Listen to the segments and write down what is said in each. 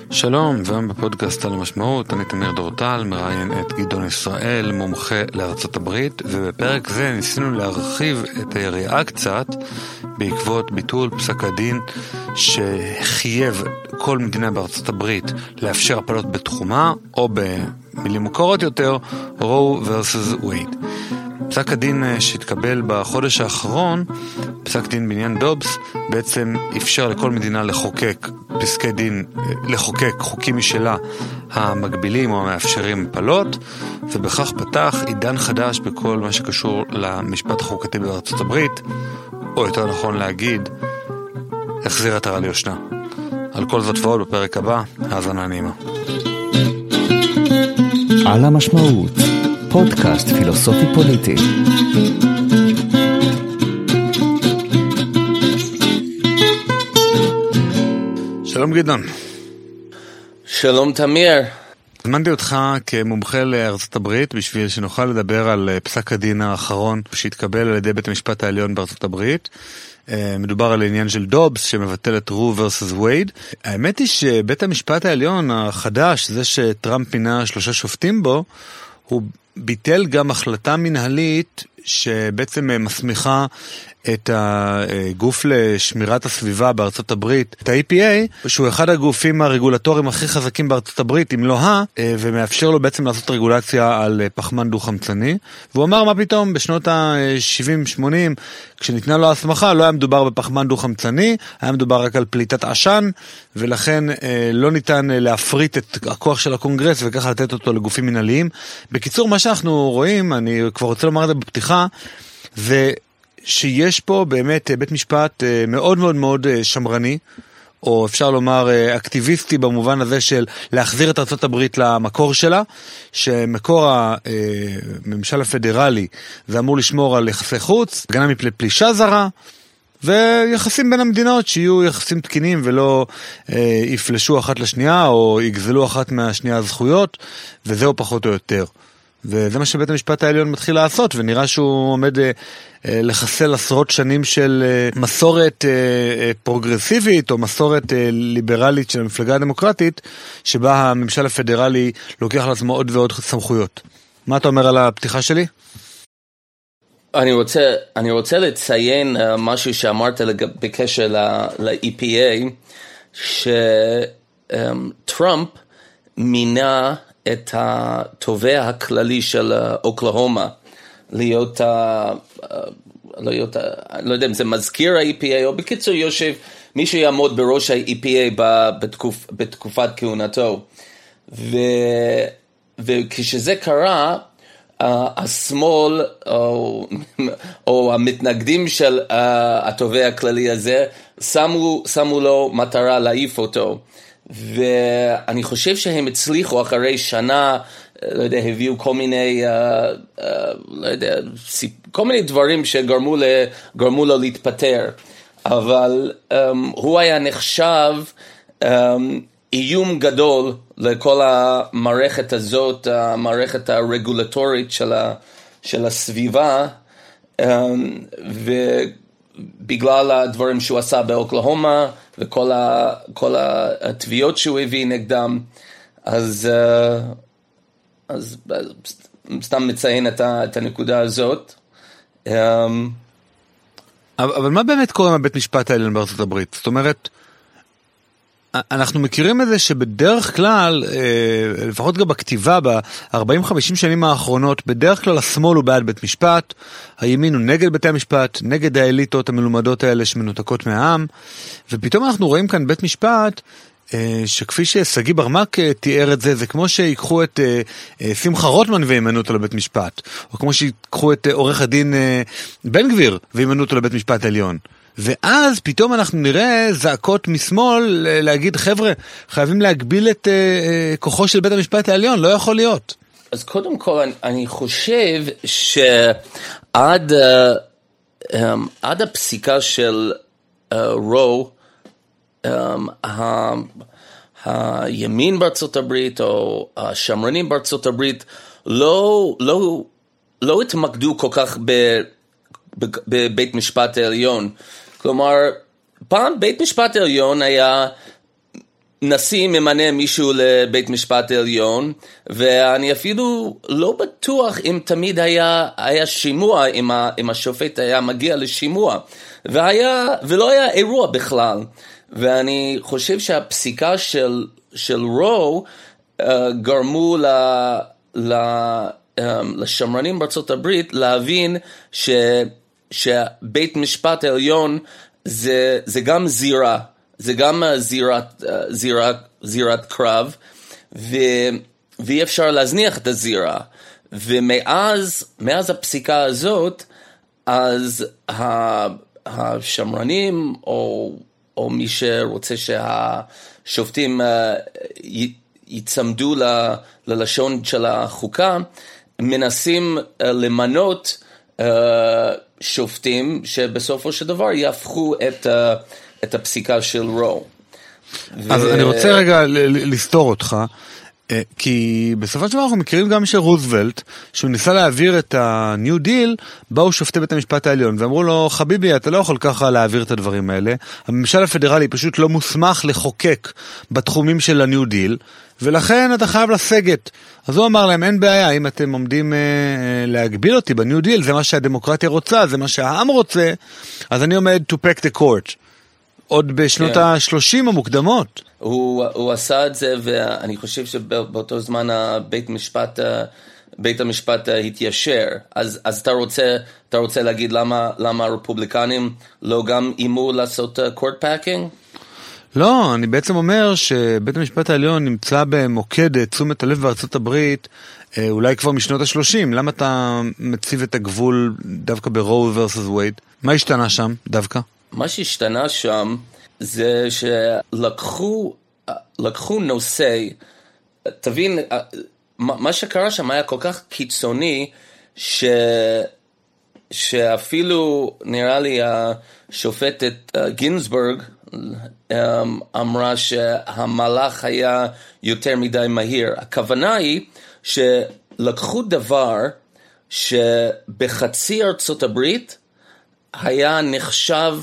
שלום, והיום בפודקאסט על המשמעות, אני תמיר דורטל, מראיין את גדעון ישראל, מומחה לארצות הברית, ובפרק זה ניסינו להרחיב את היריעה קצת בעקבות ביטול פסק הדין שחייב כל מדינה בארצות הברית לאפשר הפלות בתחומה, או במילים מוכרות יותר, רו versus וייד. פסק הדין שהתקבל בחודש האחרון, פסק דין בעניין דובס, בעצם אפשר לכל מדינה לחוקק פסקי דין, לחוקק חוקים משלה המגבילים או המאפשרים פלות, ובכך פתח עידן חדש בכל מה שקשור למשפט החוקתי בארצות הברית, או יותר נכון להגיד, החזיר עטרה ליושנה. על כל זאת ועוד בפרק הבא, האזנה נעימה. על המשמעות, פודקאסט פילוסופי פוליטי. שלום גדעון. שלום תמיר. הזמנתי אותך כמומחה לארצות הברית בשביל שנוכל לדבר על פסק הדין האחרון שהתקבל על ידי בית המשפט העליון בארצות הברית. מדובר על העניין של דובס שמבטל את רו versus וייד. האמת היא שבית המשפט העליון החדש, זה שטראמפ מינה 3 שופטים בו, הוא ביטל גם החלטה מנהלית שבעצם מסמיכה את הגוף לשמירת הסביבה בארצות הברית, את ה-EPA, שהוא אחד הגופים הרגולטוריים הכי חזקים בארצות הברית, אם לא ומאפשר לו בעצם לעשות רגולציה על פחמן דו-חמצני. והוא אמר, מה פתאום, בשנות ה-70-80, כשניתנה לו הסמכה, לא היה מדובר בפחמן דו-חמצני, היה מדובר רק על פליטת עשן, ולכן לא ניתן להפריט את הכוח של הקונגרס, וככה לתת אותו לגופים מנהליים. בקיצור, מה שאנחנו רואים, אני כבר רוצה לומר את זה בפתיחה, זה שיש פה באמת בית משפט מאוד מאוד מאוד שמרני, או אפשר לומר אקטיביסטי במובן הזה של להחזיר את ארצות הברית למקור שלה, שמקור הממשל הפדרלי זה אמור לשמור על יחסי חוץ, הגנה מפני פלישה זרה, ויחסים בין המדינות שיהיו יחסים תקינים ולא יפלשו אחת לשנייה, או יגזלו אחת מהשנייה הזכויות, וזהו פחות או יותר. וזה מה שבית המשפט העליון מתחיל לעשות, ונראה שהוא עומד לחסל עשרות שנים של מסורת פרוגרסיבית, או מסורת ליברלית של המפלגה הדמוקרטית, שבה הממשל הפדרלי לוקח על עצמו עוד ועוד סמכויות. מה אתה אומר על הפתיחה שלי? אני רוצה לציין משהו שאמרת בקשר ל-EPA, שטראמפ מינה את התובע הכללי של אוקלהומה להיות, לא יודע אם זה מזכיר ה-EPA, או בקיצור יושב, מי שיעמוד בראש ה-EPA בתקופת כהונתו. וכשזה קרה, השמאל או המתנגדים של התובע הכללי הזה שמו לו מטרה להעיף אותו. ואני חושב שהם הצליחו אחרי שנה, לא יודע, הביאו כל מיני, לא יודע, כל מיני דברים שגרמו לו להתפטר. אבל הוא היה נחשב איום גדול לכל המערכת הזאת, המערכת הרגולטורית של הסביבה, ובגלל הדברים שהוא עשה באוקלהומה, וכל התביעות שהוא הביא נגדם, אז סתם מציין את הנקודה הזאת. אבל מה באמת קורה עם הבית משפט העליון בארצות הברית? זאת אומרת, אנחנו מכירים את זה שבדרך כלל, לפחות גם בכתיבה, ב-40-50 שנים האחרונות, בדרך כלל השמאל הוא בעד בית משפט, הימין הוא נגד בתי המשפט, נגד האליטות המלומדות האלה שמנותקות מהעם, ופתאום אנחנו רואים כאן בית משפט, שכפי שסגי ברמק תיאר את זה, זה כמו שיקחו את שמחה רוטמן וימנו אותו לבית משפט, או כמו שיקחו את עורך הדין בן גביר וימנו אותו לבית משפט עליון. ואז פתאום אנחנו נראה זעקות משמאל להגיד, חבר'ה, חייבים להגביל את כוחו של בית המשפט העליון, לא יכול להיות. אז קודם כל, אני חושב שעד הפסיקה של רו, הימין בארצות הברית או השמרנים בארצות הברית לא התמקדו כל כך בבית משפט העליון. כלומר, פעם בית משפט העליון היה נשיא ממנה מישהו לבית משפט העליון, ואני אפילו לא בטוח אם תמיד היה שימוע, אם השופט היה מגיע לשימוע, ולא היה אירוע בכלל. ואני חושב שהפסיקה של רו גרמו לשמרנים בארצות הברית להבין שבית משפט העליון זה גם זירה, זה גם זירת קרב, ואי אפשר להזניח את הזירה. ומאז הפסיקה הזאת, אז השמרנים או מי שרוצה שהשופטים יצמדו ללשון של החוקה, מנסים למנות שופטים שבסופו של דבר יהפכו את הפסיקה של רו. אז אני רוצה רגע לסתור אותך, כי בסופו של דבר אנחנו מכירים גם של רוזוולט, שהוא ניסה להעביר את הניו דיל, באו שופטי בית המשפט העליון, ואמרו לו, חביבי, אתה לא יכול ככה להעביר את הדברים האלה, הממשל הפדרלי פשוט לא מוסמך לחוקק בתחומים של הניו דיל, ולכן אתה חייב לסגת. אז הוא אמר להם, אין בעיה, אם אתם עומדים להגביל אותי בניו דיל, זה מה שהדמוקרטיה רוצה, זה מה שהעם רוצה, אז אני עומד to pack the court. עוד בשנות ה-30 המוקדמות. הוא עשה את זה, ואני חושב שבאותו זמן בית המשפט התיישר. אז אתה רוצה להגיד למה הרפובליקנים לא גם אימו לעשות court packing? לא, אני בעצם אומר שבית המשפט העליון נמצא במוקד תשומת הלב בארצות הברית, אולי כבר משנות ה-30. למה אתה מציב את הגבול דווקא ברו versus וייד? מה השתנה שם דווקא? מה שהשתנה שם זה שלקחו נושא, תבין, מה שקרה שם היה כל כך קיצוני, שאפילו נראה לי השופטת גינסברג אמרה שהמהלך היה יותר מדי מהיר. הכוונה היא שלקחו דבר שבחצי ארצות הברית היה נחשב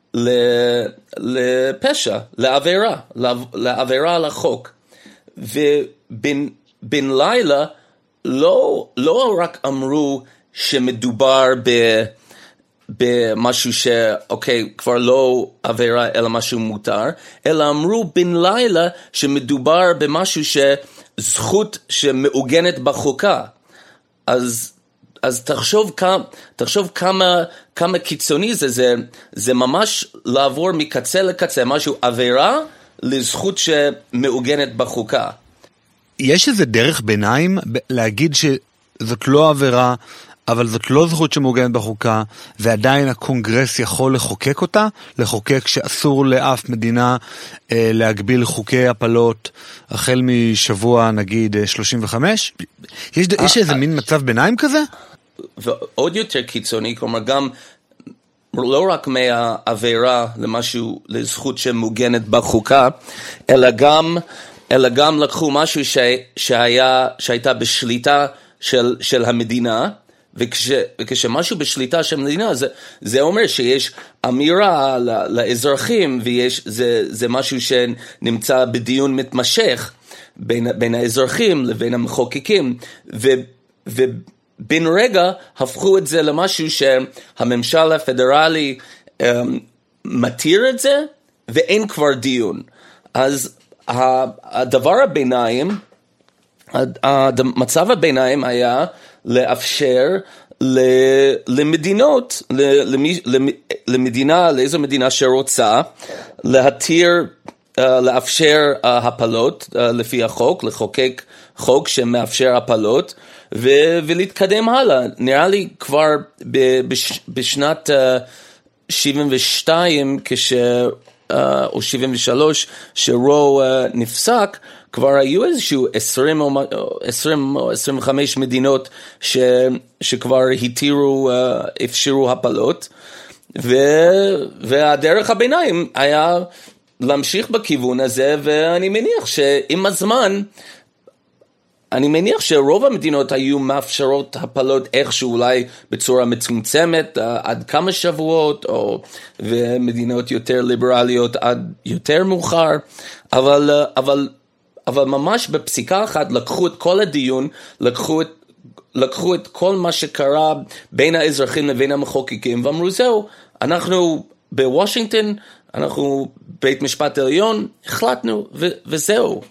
לפשע, לעבירה על החוק. ובן לילה לא רק אמרו שמדובר במשהו שאוקיי, כבר לא עבירה אלא משהו מותר, אלא אמרו בן לילה שמדובר במשהו שזכות שמעוגנת בחוקה. אז תחשוב כמה קיצוני זה ממש לעבור מקצה לקצה, משהו עבירה לזכות שמעוגנת בחוקה. יש איזה דרך ביניים להגיד שזאת לא עבירה, אבל זאת לא זכות שמעוגנת בחוקה, ועדיין הקונגרס יכול לחוקק אותה, לחוקק שאסור לאף מדינה להגביל חוקי הפלות, החל משבוע נגיד 35? יש איזה מין מצב ביניים כזה? ועוד יותר קיצוני, כלומר גם לא רק מהעבירה למשהו, לזכות שמעוגנת בחוקה, אלא גם לקחו משהו שהייתה בשליטה של המדינה, וכשמשהו בשליטה של המדינה, זה אומר שיש אמירה לאזרחים, זה משהו שנמצא בדיון מתמשך בין האזרחים לבין המחוקקים, ובן רגע הפכו את זה למשהו שהממשל הפדרלי מתיר את זה, ואין כבר דיון. אז הדבר הביניים, המצב הביניים היה לאפשר למדינות, למדינה, לאיזו מדינה שרוצה, להתיר, לאפשר הפלות לפי החוק, לחוקק חוק שמאפשר הפלות, ולהתקדם הלאה. נראה לי כבר בשנת 72, או 73, שרו נפסק, כבר היו איזשהו 20 או 25 מדינות שכבר התירו, אפשרו הפלות, והדרך הביניים היה להמשיך בכיוון הזה, ואני מניח שעם הזמן, אני מניח שרוב המדינות היו מאפשרות הפלות איכשהו, אולי בצורה מצומצמת עד כמה שבועות, ומדינות יותר ליברליות עד יותר מאוחר, אבל ממש בפסיקה אחת לקחו את כל הדיון, לקחו את כל מה שקרה בין האזרחים לבין המחוקקים, ואמרו זהו, אנחנו בוושינגטון, אנחנו בית משפט עליון, החלטנו וזהו.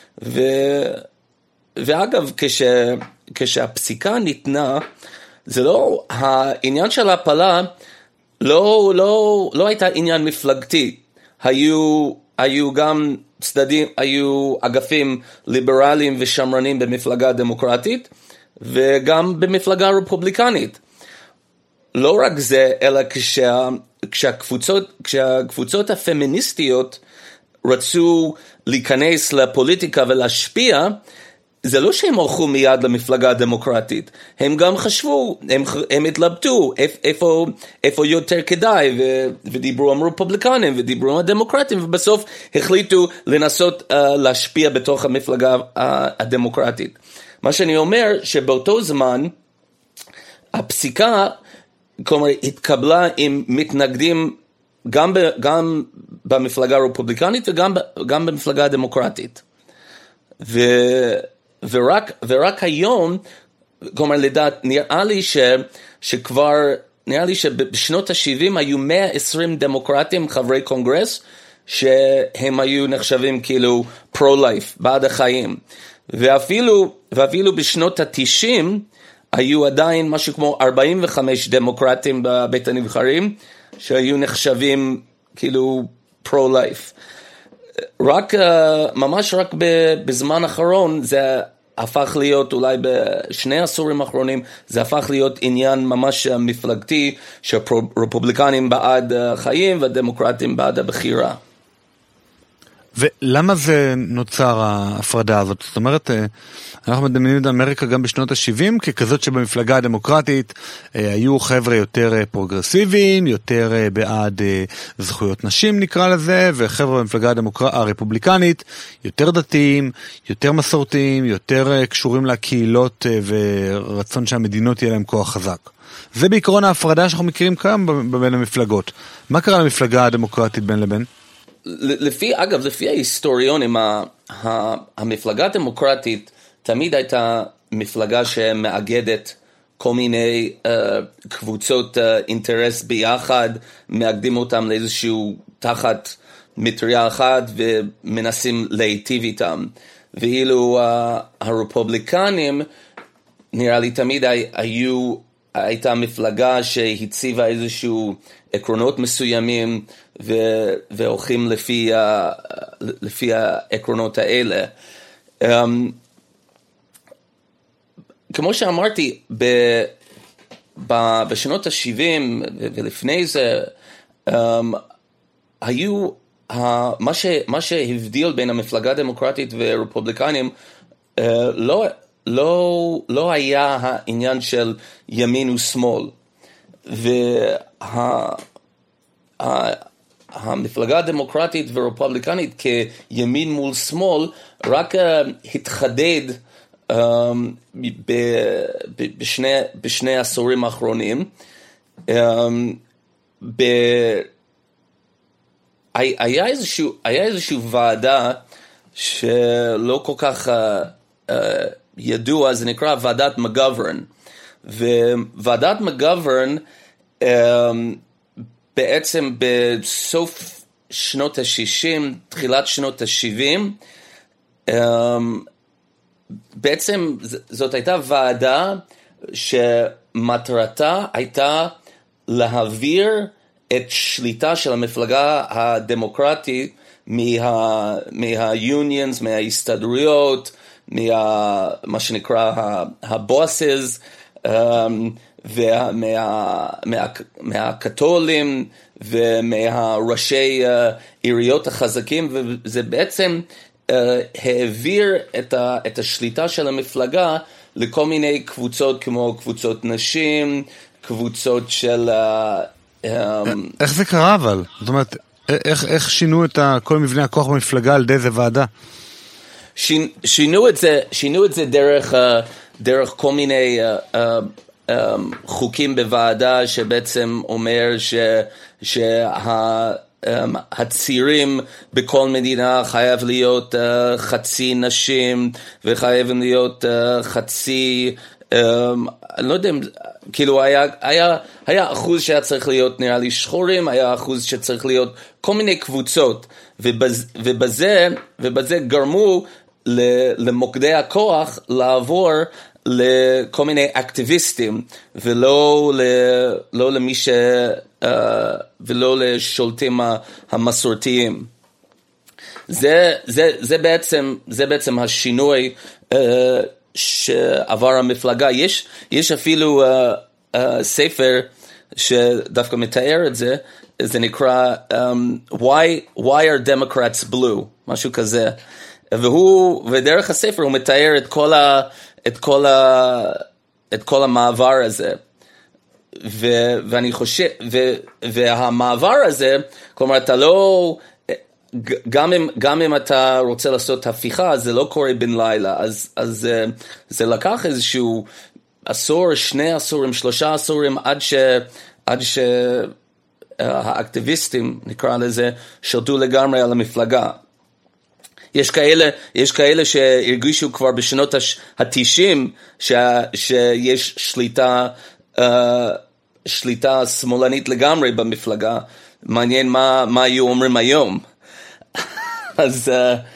ואגב, כשהפסיקה ניתנה, זה לא, העניין של ההפלה לא הייתה עניין מפלגתי. היו גם צדדים, היו אגפים ליברליים ושמרנים במפלגה הדמוקרטית, וגם במפלגה הרפובליקנית. לא רק זה, אלא כשהקבוצות הפמיניסטיות רצו להיכנס לפוליטיקה ולהשפיע, זה לא שהם הלכו מיד למפלגה הדמוקרטית, הם גם חשבו, הם התלבטו איפה יותר כדאי, ודיברו עם רפובליקנים ודיברו עם הדמוקרטים, ובסוף החליטו לנסות להשפיע בתוך המפלגה הדמוקרטית. מה שאני אומר, שבאותו זמן הפסיקה, כלומר, התקבלה עם מתנגדים גם במפלגה הרפובליקנית וגם במפלגה הדמוקרטית. ורק היום, כלומר, לדעת, נראה לי שבשנות ה-70 היו 120 דמוקרטים, חברי קונגרס, שהם היו נחשבים כאילו pro-life, בעד החיים. ואפילו בשנות ה-90, היו עדיין משהו כמו 45 דמוקרטים בבית הנבחרים, שהיו נחשבים כאילו pro-life. ממש רק בזמן האחרון, זה הפך להיות, אולי בשני עשורים האחרונים, זה הפך להיות עניין ממש מפלגתי, שהרפובליקנים בעד החיים והדמוקרטים בעד הבחירה. ולמה זה נוצר ההפרדה הזאת? זאת אומרת, אנחנו מדמיינים את אמריקה גם בשנות ה-70 ככזאת שבמפלגה הדמוקרטית היו חבר'ה יותר פרוגרסיביים, יותר בעד זכויות נשים נקרא לזה, וחבר'ה במפלגה הרפובליקנית יותר דתיים, יותר מסורתיים, יותר קשורים לקהילות ורצון שהמדינות יהיה להם כוח חזק. זה בעיקרון ההפרדה שאנחנו מכירים כיום בין המפלגות. מה קרה למפלגה הדמוקרטית בין לבין? לפי ההיסטוריונים, המפלגה הדמוקרטית תמיד הייתה מפלגה שמאגדת כל מיני קבוצות אינטרס ביחד, מאגדים אותם לאיזשהו תחת מטריה אחת ומנסים להיטיב איתם. ואילו הרפובליקנים, נראה לי תמיד הייתה מפלגה שהציבה איזשהו עקרונות מסוימים, והולכים לפי העקרונות האלה. כמו שאמרתי, בשנות ה-70 ולפני זה, היו, מה שהבדיל בין המפלגה הדמוקרטית ורפובליקנים, לא היה העניין של ימין ושמאל. המפלגה הדמוקרטית ורפובליקנית כימין מול שמאל רק התחדד בשני העשורים האחרונים. היה איזשהו ועדה שלא כל כך ידוע, זה נקרא ועדת מגוורן. וועדת מגוורן בעצם בסוף שנות ה-60, תחילת שנות ה-70, בעצם זאת הייתה ועדה שמטרתה הייתה להעביר את שליטה של המפלגה הדמוקרטית מה-unions, מההסתדרויות, מה שנקרא הבוסס, מהקתולים ומהראשי עיריות החזקים, וזה בעצם העביר את השליטה של המפלגה לכל מיני קבוצות כמו קבוצות נשים, קבוצות של... איך זה קרה אבל? זאת אומרת, איך שינו את כל מבנה הכוח במפלגה על ידי איזה ועדה? שינו את זה דרך כל מיני חוקים בוועדה שבעצם אומר שהצירים בכל מדינה חייב להיות חצי נשים וחייבים להיות חצי, אני לא יודע, כאילו היה אחוז שהיה צריך להיות נראה לי שחורים, היה אחוז שצריך להיות כל מיני קבוצות, ובזה גרמו למוקדי הכוח לעבור לכל מיני אקטיביסטים, ולא לשולטים המסורתיים. זה בעצם השינוי שעבר המפלגה. יש אפילו ספר שדווקא מתאר את זה, זה נקרא Why are Democrats Blue? משהו כזה. ודרך הספר הוא מתאר את כל המעבר הזה. ואני חושב, והמעבר הזה, כלומר, אתה לא, גם אם אתה רוצה לעשות הפיכה, זה לא קורה בן לילה, אז זה לקח איזשהו עשור, 2 עשורים, 3 עשורים, עד שהאקטיביסטים, נקרא לזה, שלטו לגמרי על המפלגה. יש כאלה שהרגישו כבר בשנות ה-90 שיש שליטה שמאלנית לגמרי במפלגה. מעניין מה היו אומרים היום. אז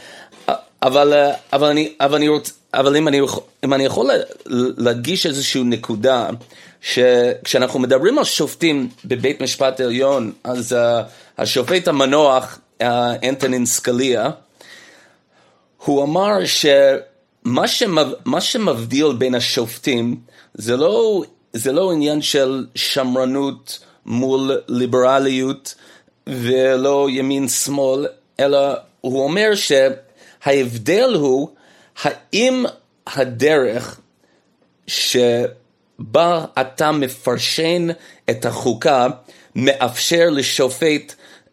אבל אם אני יכול להדגיש איזושהי נקודה, שכשאנחנו מדברים על שופטים בבית משפט העליון, אז השופט המנוח אנטונין סקליה, הוא אמר שמה שמבדיל בין השופטים זה לא עניין של שמרנות מול ליברליות ולא ימין שמאל, אלא הוא אומר שההבדל הוא האם הדרך שבה אתה מפרשן את החוקה מאפשר לשופט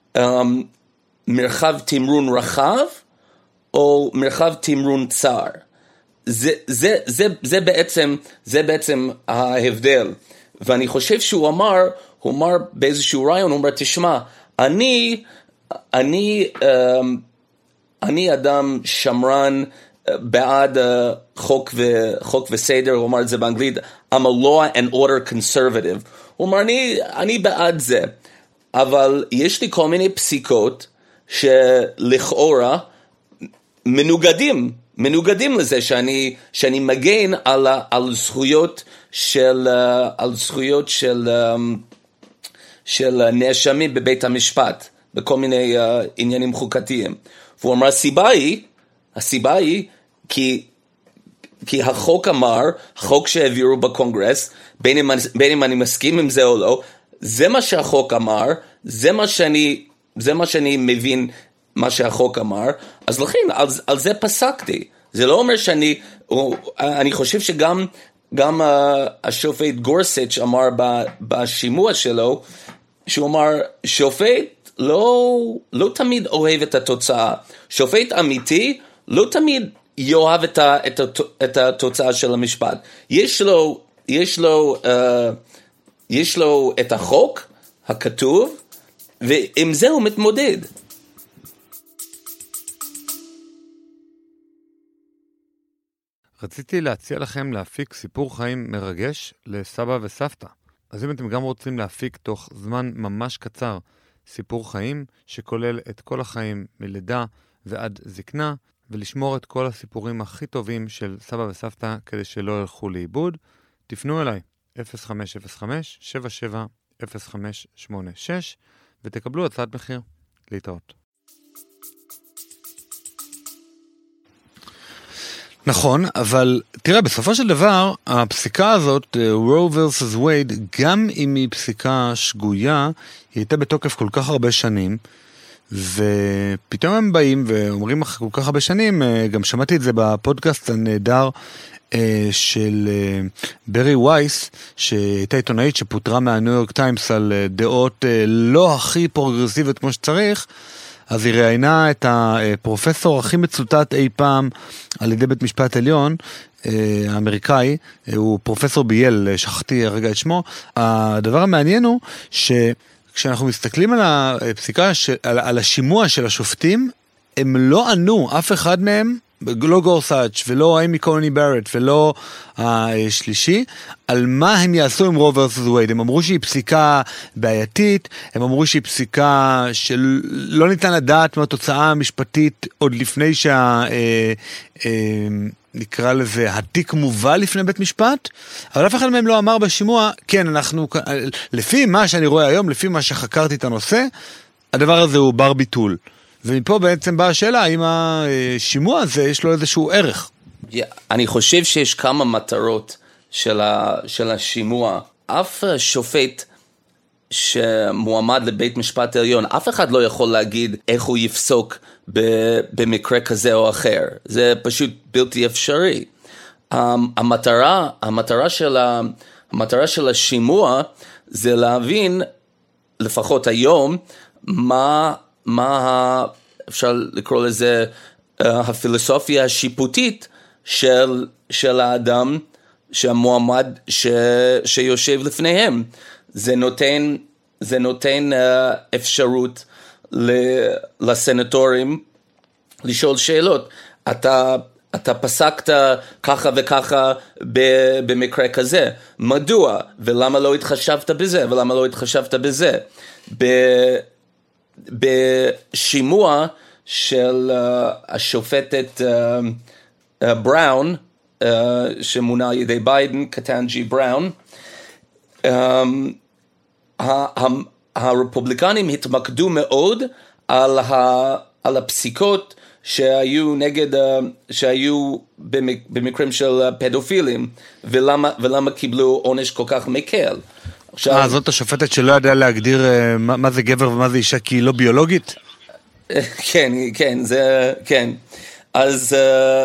מרחב תמרון רחב או מרחב תמרון צר. זה בעצם ההבדל. ואני חושב שהוא אמר באיזשהו רעיון, הוא אמר, תשמע, אני אדם שמרן בעד חוק וסדר, הוא אמר את זה באנגלית, I'm a law and order conservative. הוא אמר, אני בעד זה, אבל יש לי כל מיני פסיקות שלכאורה מנוגדים לזה שאני מגן על זכויות של נאשמים בבית המשפט, בכל מיני עניינים חוקתיים. והוא אמר, הסיבה היא כי החוק שהעבירו בקונגרס, בין אם אני מסכים עם זה או לא, זה מה שהחוק אמר, זה מה שאני מבין מה שהחוק אמר, אז לכן, על זה פסקתי. זה לא אומר אני חושב שגם השופט גורסץ' אמר בשימוע שלו, שהוא אמר, שופט לא תמיד אוהב את התוצאה. שופט אמיתי לא תמיד יאהב את התוצאה של המשפט. יש לו את החוק הכתוב, ועם זה הוא מתמודד. רציתי להציע לכם להפיק סיפור חיים מרגש לסבא וסבתא. אז אם אתם גם רוצים להפיק תוך זמן ממש קצר סיפור חיים שכולל את כל החיים מלידה ועד זקנה, ולשמור את כל הסיפורים הכי טובים של סבא וסבתא כדי שלא ילכו לאיבוד, תפנו אליי 0505-770586 ותקבלו הצעת מחיר. להתראות. נכון, אבל תראה, בסופו של דבר, הפסיקה הזאת, Roe vs. Wade, גם אם היא פסיקה שגויה, היא הייתה בתוקף כל כך הרבה שנים, ופתאום הם באים ואומרים אחרי כל כך הרבה שנים, גם שמעתי את זה בפודקאסט הנהדר של ברי וייס, שהייתה עיתונאית שפוטרה מהניו יורק טיימס על דעות לא הכי פרוגרסיביות כמו שצריך, אז היא ראיינה את הפרופסור הכי מצוטט אי פעם על ידי בית משפט עליון, האמריקאי, הוא פרופסור בייל, שכחתי הרגע את שמו. הדבר המעניין הוא שכשאנחנו מסתכלים על הפסיקה, על השימוע של השופטים, הם לא ענו, אף אחד מהם, לא גורסאץ' ולא אימי קוני ברט ולא השלישי, על מה הם יעשו עם רו versus וייד. הם אמרו שהיא פסיקה בעייתית, הם אמרו שהיא פסיקה שלא ניתן לדעת מהתוצאה המשפטית עוד לפני נקרא לזה, התיק מובא לפני בית משפט, אבל אף אחד מהם לא אמר בשימוע, כן, אנחנו, לפי מה שאני רואה היום, לפי מה שחקרתי את הנושא, הדבר הזה הוא בר ביטול. ומפה בעצם באה השאלה, האם השימוע הזה יש לו איזשהו ערך? אני חושב שיש כמה מטרות של השימוע. אף שופט שמועמד לבית משפט העליון, אף אחד לא יכול להגיד איך הוא יפסוק במקרה כזה או אחר. זה פשוט בלתי אפשרי. המטרה של השימוע זה להבין, לפחות היום, מה אפשר לקרוא לזה הפילוסופיה השיפוטית של האדם, שהמועמד שיושב לפניהם. זה נותן אפשרות לסנטורים לשאול שאלות. אתה פסקת ככה וככה במקרה כזה. מדוע? ולמה לא התחשבת בזה? ולמה לא התחשבת בזה? בשימוע של השופטת בראון, שמונה על ידי ביידן, קטנג'י בראון, הרפובליקנים התמקדו מאוד על הפסיקות שהיו במקרים של פדופילים, ולמה קיבלו עונש כל כך מקל. זאת השופטת שלא ידעה להגדיר מה זה גבר ומה זה אישה, כי היא לא ביולוגית? כן. אז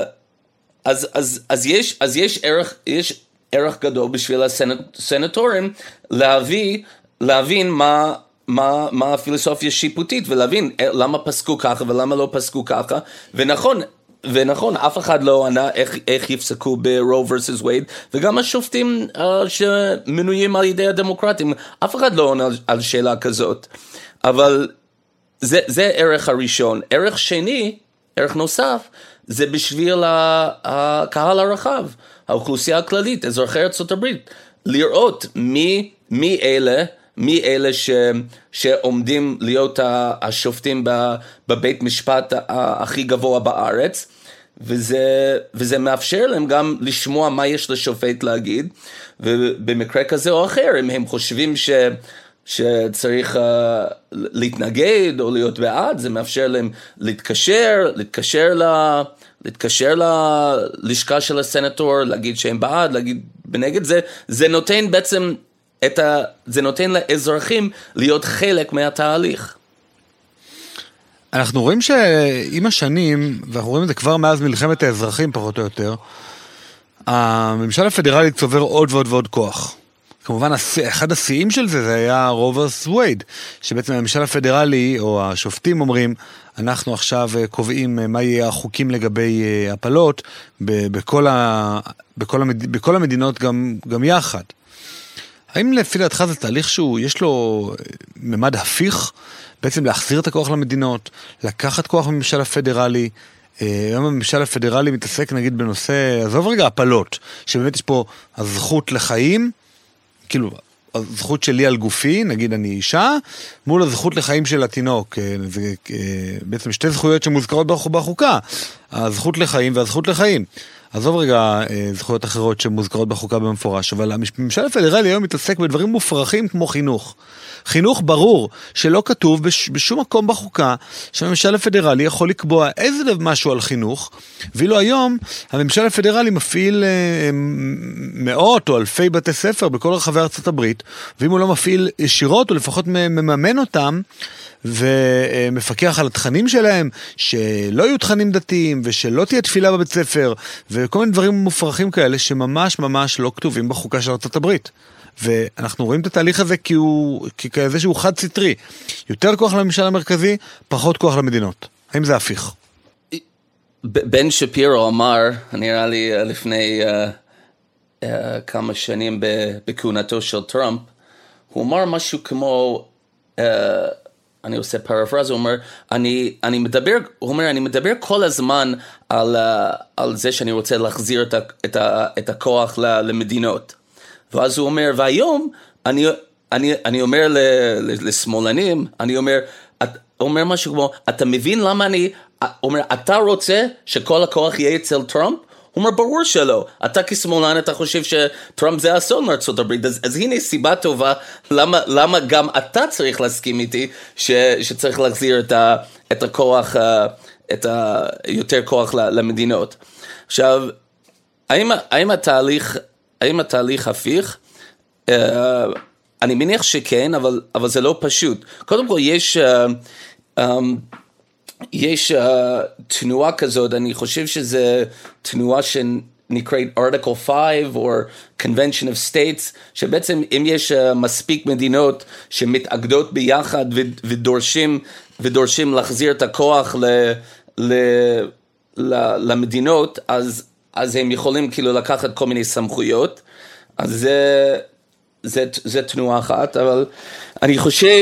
יש ערך גדול בשביל הסנטורים להבין מה הפילוסופיה השיפוטית, ולהבין למה פסקו ככה ולמה לא פסקו ככה. ונכון, אף אחד לא ענה איך יפסקו ב-Roe versus Wade, וגם השופטים שמנויים על ידי הדמוקרטים, אף אחד לא עונה על שאלה כזאת. אבל זה ערך הראשון. ערך שני, ערך נוסף, זה בשביל הקהל הרחב, האוכלוסייה הכללית, אזרחי ארצות הברית, לראות מי אלה שעומדים להיות השופטים בבית משפט הכי גבוה בארץ, וזה מאפשר להם גם לשמוע מה יש לשופט להגיד, ובמקרה כזה או אחר, אם הם חושבים שצריך להתנגד או להיות בעד, זה מאפשר להם להתקשר ללשכה של הסנטור, להגיד שהם בעד, להגיד בנגד. זה נותן בעצם זה נותן לאזרחים להיות חלק מהתהליך. אנחנו רואים שעם השנים, ואנחנו רואים את זה כבר מאז מלחמת האזרחים פחות או יותר, הממשל הפדרלי צובר עוד ועוד ועוד כוח. כמובן, אחד השיאים של זה היה רו versus וייד, שבעצם הממשל הפדרלי או השופטים אומרים, אנחנו עכשיו קובעים מה יהיה החוקים לגבי הפלות בכל המדינות גם יחד. האם לפי דעתך זה תהליך יש לו ממד הפיך, בעצם להחזיר את הכוח למדינות, לקחת כוח מממשל הפדרלי? היום הממשל הפדרלי מתעסק נגיד בנושא, עזוב רגע, הפלות, שבאמת יש פה הזכות לחיים, כאילו, הזכות שלי על גופי, נגיד אני אישה, מול הזכות לחיים של התינוק, זה בעצם שתי זכויות שמוזכרות בחוקה, הזכות לחיים והזכות לחיים. עזוב רגע זכויות אחרות שמוזכרות בחוקה במפורש, אבל הממשל הפדרלי היום מתעסק בדברים מופרכים כמו חינוך. חינוך ברור שלא כתוב בשום מקום בחוקה שהממשל הפדרלי יכול לקבוע איזה משהו על חינוך, ואילו היום הממשל הפדרלי מפעיל מאות או אלפי בתי ספר בכל רחבי ארצות הברית, ואם הוא לא מפעיל ישירות, הוא לפחות מממן אותם, ומפקח על התכנים שלהם, שלא יהיו תכנים דתיים, ושלא תהיה תפילה בבית ספר, וכל מיני דברים מופרכים כאלה שממש ממש לא כתובים בחוקה של ארצות הברית. ואנחנו רואים את התהליך הזה ככזה שהוא חד סטרי. יותר כוח לממשל המרכזי, פחות כוח למדינות. האם זה הפיך? בן שפירו אמר, נראה לי לפני כמה שנים בכהונתו של טראמפ, הוא אמר משהו כמו, אני עושה פרפרז, הוא אומר, אני מדבר כל הזמן על זה שאני רוצה להחזיר את הכוח למדינות. ואז הוא אומר, והיום אני אומר לשמאלנים, אני אומר משהו כמו, אתה מבין למה הוא אומר, אתה רוצה שכל הכוח יהיה אצל טראמפ? הוא אומר, ברור שלא. אתה כשמאלן, אתה חושב שטראמפ זה אסון לארצות הברית, אז הנה סיבה טובה, למה גם אתה צריך להסכים איתי, שצריך להחזיר את הכוח, יותר כוח למדינות. עכשיו, האם התהליך הפיך? אני מניח שכן, אבל זה לא פשוט. קודם כל, יש תנועה כזאת, אני חושב שזה תנועה שנקראת Article 5 או Convention of States, שבעצם אם יש מספיק מדינות שמתאגדות ביחד ודורשים להחזיר את הכוח למדינות, אז הם יכולים כאילו לקחת כל מיני סמכויות, אז זה תנועה אחת, אבל אני חושב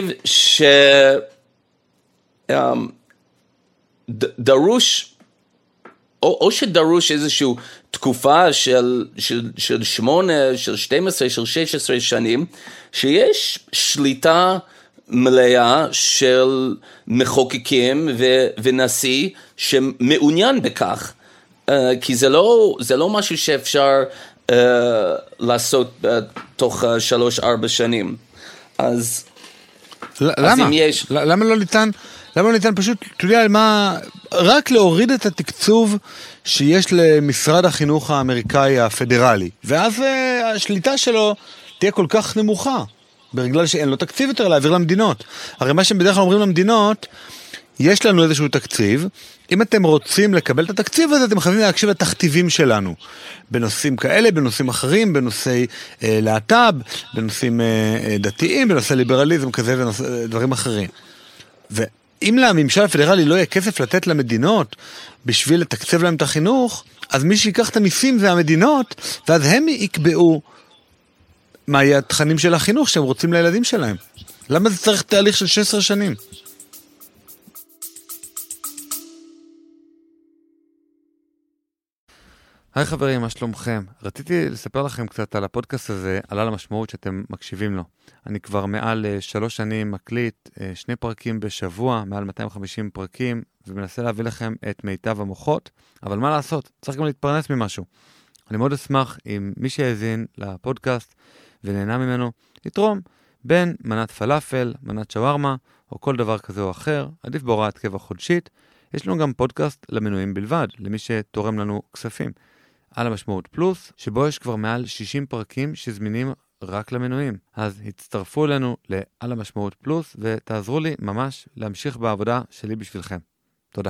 דרוש, או שדרוש איזושהי תקופה של 8, של 12, של 16 שנים, שיש שליטה מלאה של מחוקקים ונשיא שמעוניין בכך, כי זה לא משהו שאפשר לעשות תוך 3-4 שנים. אז למה? למה לא ניתן פשוט, אתה יודע מה, רק להוריד את התקצוב שיש למשרד החינוך האמריקאי הפדרלי, ואז השליטה שלו תהיה כל כך נמוכה, בגלל שאין לו תקציב יותר להעביר למדינות. הרי מה שהם בדרך כלל אומרים למדינות, יש לנו איזשהו תקציב, אם אתם רוצים לקבל את התקציב הזה, אתם חייבים להקשיב לתכתיבים שלנו, בנושאים כאלה, בנושאים אחרים, בנושאי להט"ב, בנושאים דתיים, בנושא ליברליזם כזה ודברים אחרים. ואם לממשל הפדרלי לא יהיה כסף לתת למדינות בשביל לתקצב להם את החינוך, אז מי שיקח את המיסים זה המדינות, ואז הם יקבעו מה יהיה התכנים של החינוך שהם רוצים לילדים שלהם. למה זה צריך תהליך של 16 שנים? היי חברים, מה שלומכם? רציתי לספר לכם קצת על הפודקאסט הזה, על המשמעות שאתם מקשיבים לו. אני כבר מעל 3 שנים מקליט 2 פרקים בשבוע, מעל 250 פרקים, ומנסה להביא לכם את מיטב המוחות, אבל מה לעשות? צריך גם להתפרנס ממשהו. אני מאוד אשמח אם מי שיאזין לפודקאסט ונהנה ממנו, יתרום בין מנת פלאפל, מנת שווארמה, או כל דבר כזה או אחר, עדיף בהוראת קבע חודשית. יש לנו גם פודקאסט למנויים בלבד, למי שתורם לנו כספים. על המשמעות פלוס, שבו יש כבר מעל 60 פרקים שזמינים רק למנויים. אז הצטרפו אלינו לעל המשמעות פלוס, ותעזרו לי ממש להמשיך בעבודה שלי בשבילכם. תודה.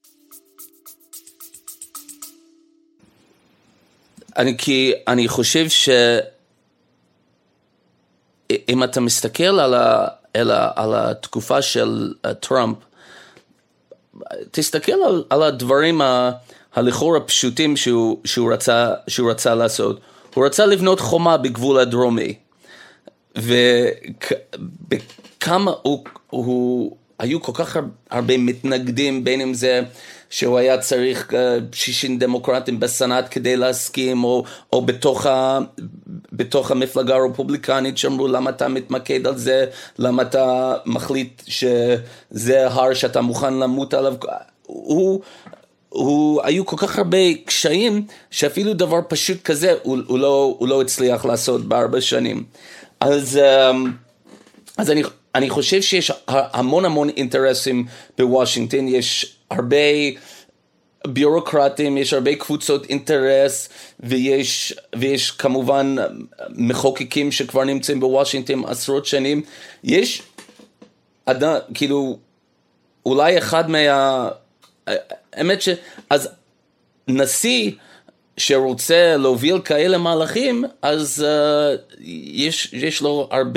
אני חושב אם אתה מסתכל על התקופה של טראמפ, תסתכל על הדברים הלכאורה פשוטים שהוא רצה לעשות. הוא רצה לבנות חומה בגבול הדרומי, וכמה היו כל כך הרבה מתנגדים, בין אם זה שהוא היה צריך 60 דמוקרטים בסנאט כדי להסכים, או בתוך המפלגה הרפובליקנית שאמרו למה אתה מתמקד על זה, למה אתה מחליט שזה הר שאתה מוכן למות עליו. היו כל כך הרבה קשיים שאפילו דבר פשוט כזה הוא לא הצליח לעשות ב4 שנים. אז אני חושב שיש המון אינטרסים בוושינגטון, יש הרבה ביורוקרטים, יש הרבה קבוצות אינטרס, ויש כמובן מחוקקים שכבר נמצאים בוושינגטון עשרות שנים. יש כאילו אולי אחד האמת אז נשיא שרוצה להוביל כאלה מהלכים, אז יש לו הרבה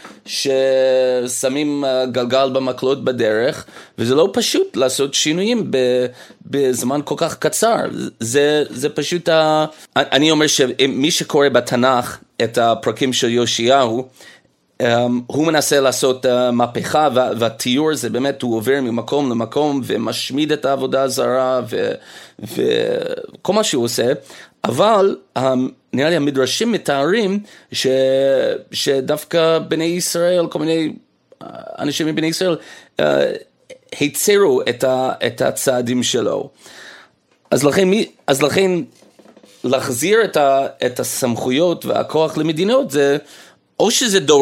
ששמים גלגל במקלות בדרך, וזה לא פשוט לעשות שינויים בזמן כל כך קצר. זה פשוט, אני אומר שמי שקורא בתנ"ך את הפרקים של יאשיהו, הוא מנסה לעשות מהפכה, והתיאור זה באמת, הוא עובר ממקום למקום ומשמיד את העבודה הזרה וכל מה שהוא עושה, אבל נראה לי המדרשים מתארים שדווקא בני ישראל, כל מיני אנשים מבני ישראל, הצרו את הצעדים שלו. אז לכן להחזיר את הסמכויות והכוח למדינות, זה או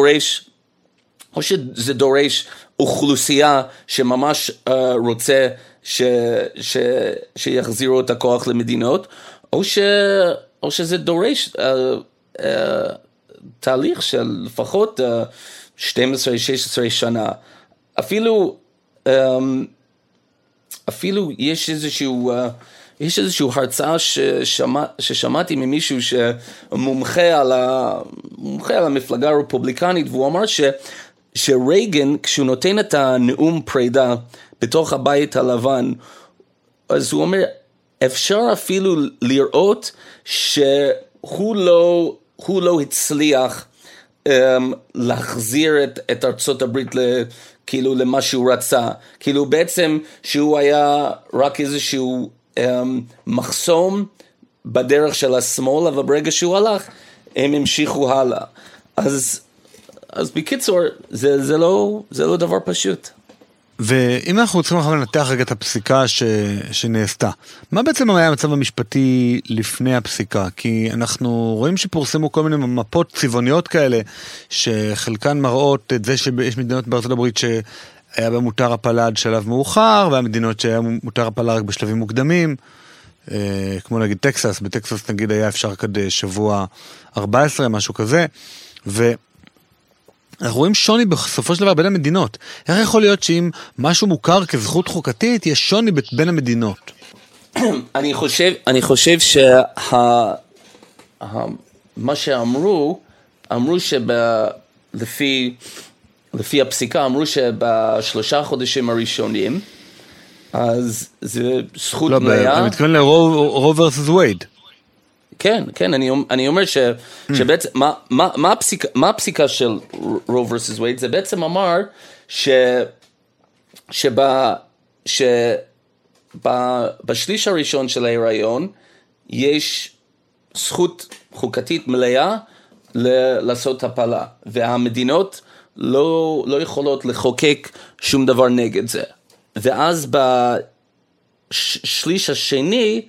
שזה דורש אוכלוסייה שממש רוצה שיחזירו את הכוח למדינות, או שזה דורש תהליך של לפחות 12-16 שנה. אפילו יש איזשהו הרצאה ששמעתי ממישהו שמומחה על המפלגה הרפובליקנית, והוא אמר שרייגן, כשהוא נותן את הנאום פרידה בתוך הבית הלבן, אז הוא אומר, אפשר אפילו לראות שהוא לא הצליח להחזיר את ארצות הברית כאילו למה שהוא רצה. כאילו בעצם שהוא היה רק איזשהו מחסום בדרך של השמאל, אבל ברגע שהוא הלך, הם המשיכו הלאה. אז בקיצור, זה לא דבר פשוט. ואם אנחנו רוצים לנתח רגע את הפסיקה שנעשתה, מה בעצם היה המצב המשפטי לפני הפסיקה? כי אנחנו רואים שפורסמו כל מיני מפות צבעוניות כאלה, שחלקן מראות את זה שיש מדינות בארצות הברית שהיה במותר הפלה עד שלב מאוחר, והמדינות שהיה מותר הפלה רק בשלבים מוקדמים, כמו נגיד טקסס, בטקסס נגיד היה אפשר כדי שבוע 14, משהו כזה, אנחנו רואים שוני בסופו של דבר בין המדינות. איך יכול להיות שאם משהו מוכר כזכות חוקתית, יש שוני בין המדינות? אני חושב מה שאמרו לפי הפסיקה, אמרו שבשלושה חודשים הראשונים, אז זה זכות מלאה. לא, אני מתכוון רו versus וייד. כן, אני אומר שבעצם, מה הפסיקה של רו versus וייד? זה בעצם אמר שבשליש הראשון של ההיריון, יש זכות חוקתית מלאה לעשות הפלה, והמדינות לא יכולות לחוקק שום דבר נגד זה. ואז בשליש השני,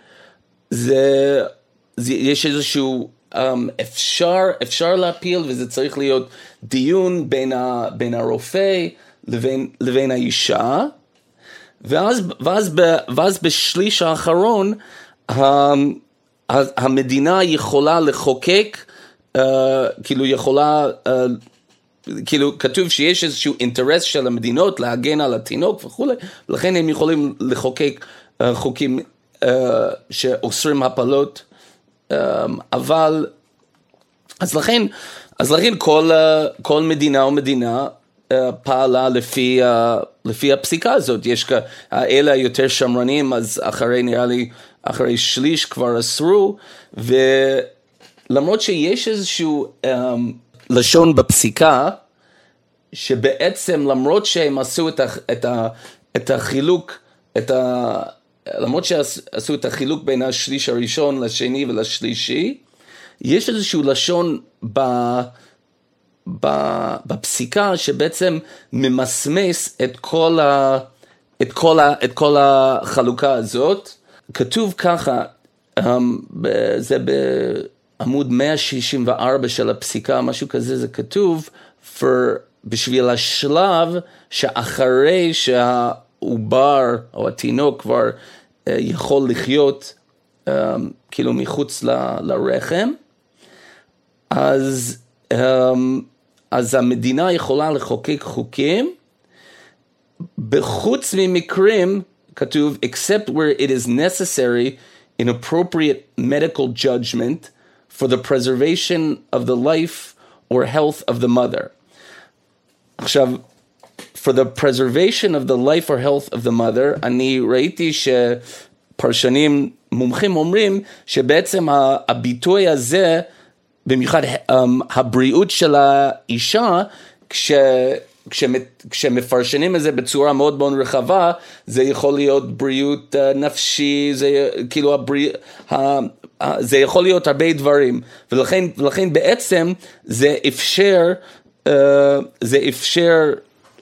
יש איזשהו, אפשר להפיל, וזה צריך להיות דיון בין הרופא לבין האישה, ואז בשליש האחרון, המדינה יכולה לחוקק, כאילו כתוב שיש איזשהו אינטרס של המדינות להגן על התינוק וכו', ולכן הם יכולים לחוקק חוקים שאוסרים הפלות, אבל אז לכן כל מדינה ומדינה פעלה לפי הפסיקה הזאת. יש אלה יותר שמרנים, אז אחרי שליש כבר אסרו, ולמרות שיש איזשהו לשון בפסיקה, שבעצם למרות שהם עשו את החילוק, למרות שעשו את החילוק בין השליש הראשון לשני ולשלישי, יש איזשהו לשון בפסיקה שבעצם ממסמס את כל החלוקה הזאת. כתוב ככה, זה בעמוד 164 של הפסיקה, משהו כזה, זה כתוב, בשביל השלב שאחרי שהעובר או התינוק כבר יכול לחיות כאילו מחוץ לרחם, אז המדינה יכולה לחוקק חוקים, בחוץ ממקרים, כתוב, except where it is necessary inappropriate medical judgment for the preservation of the life or health of the mother. עכשיו, for the preservation of the life or health of the mother, אני ראיתי שפרשנים מומחים אומרים שבעצם הביטוי הזה, במיוחד הבריאות של האישה, כשמפרשנים את זה בצורה מאוד מאוד רחבה, זה יכול להיות בריאות נפשי, זה כאילו זה יכול להיות הרבה דברים, ולכן בעצם זה אפשר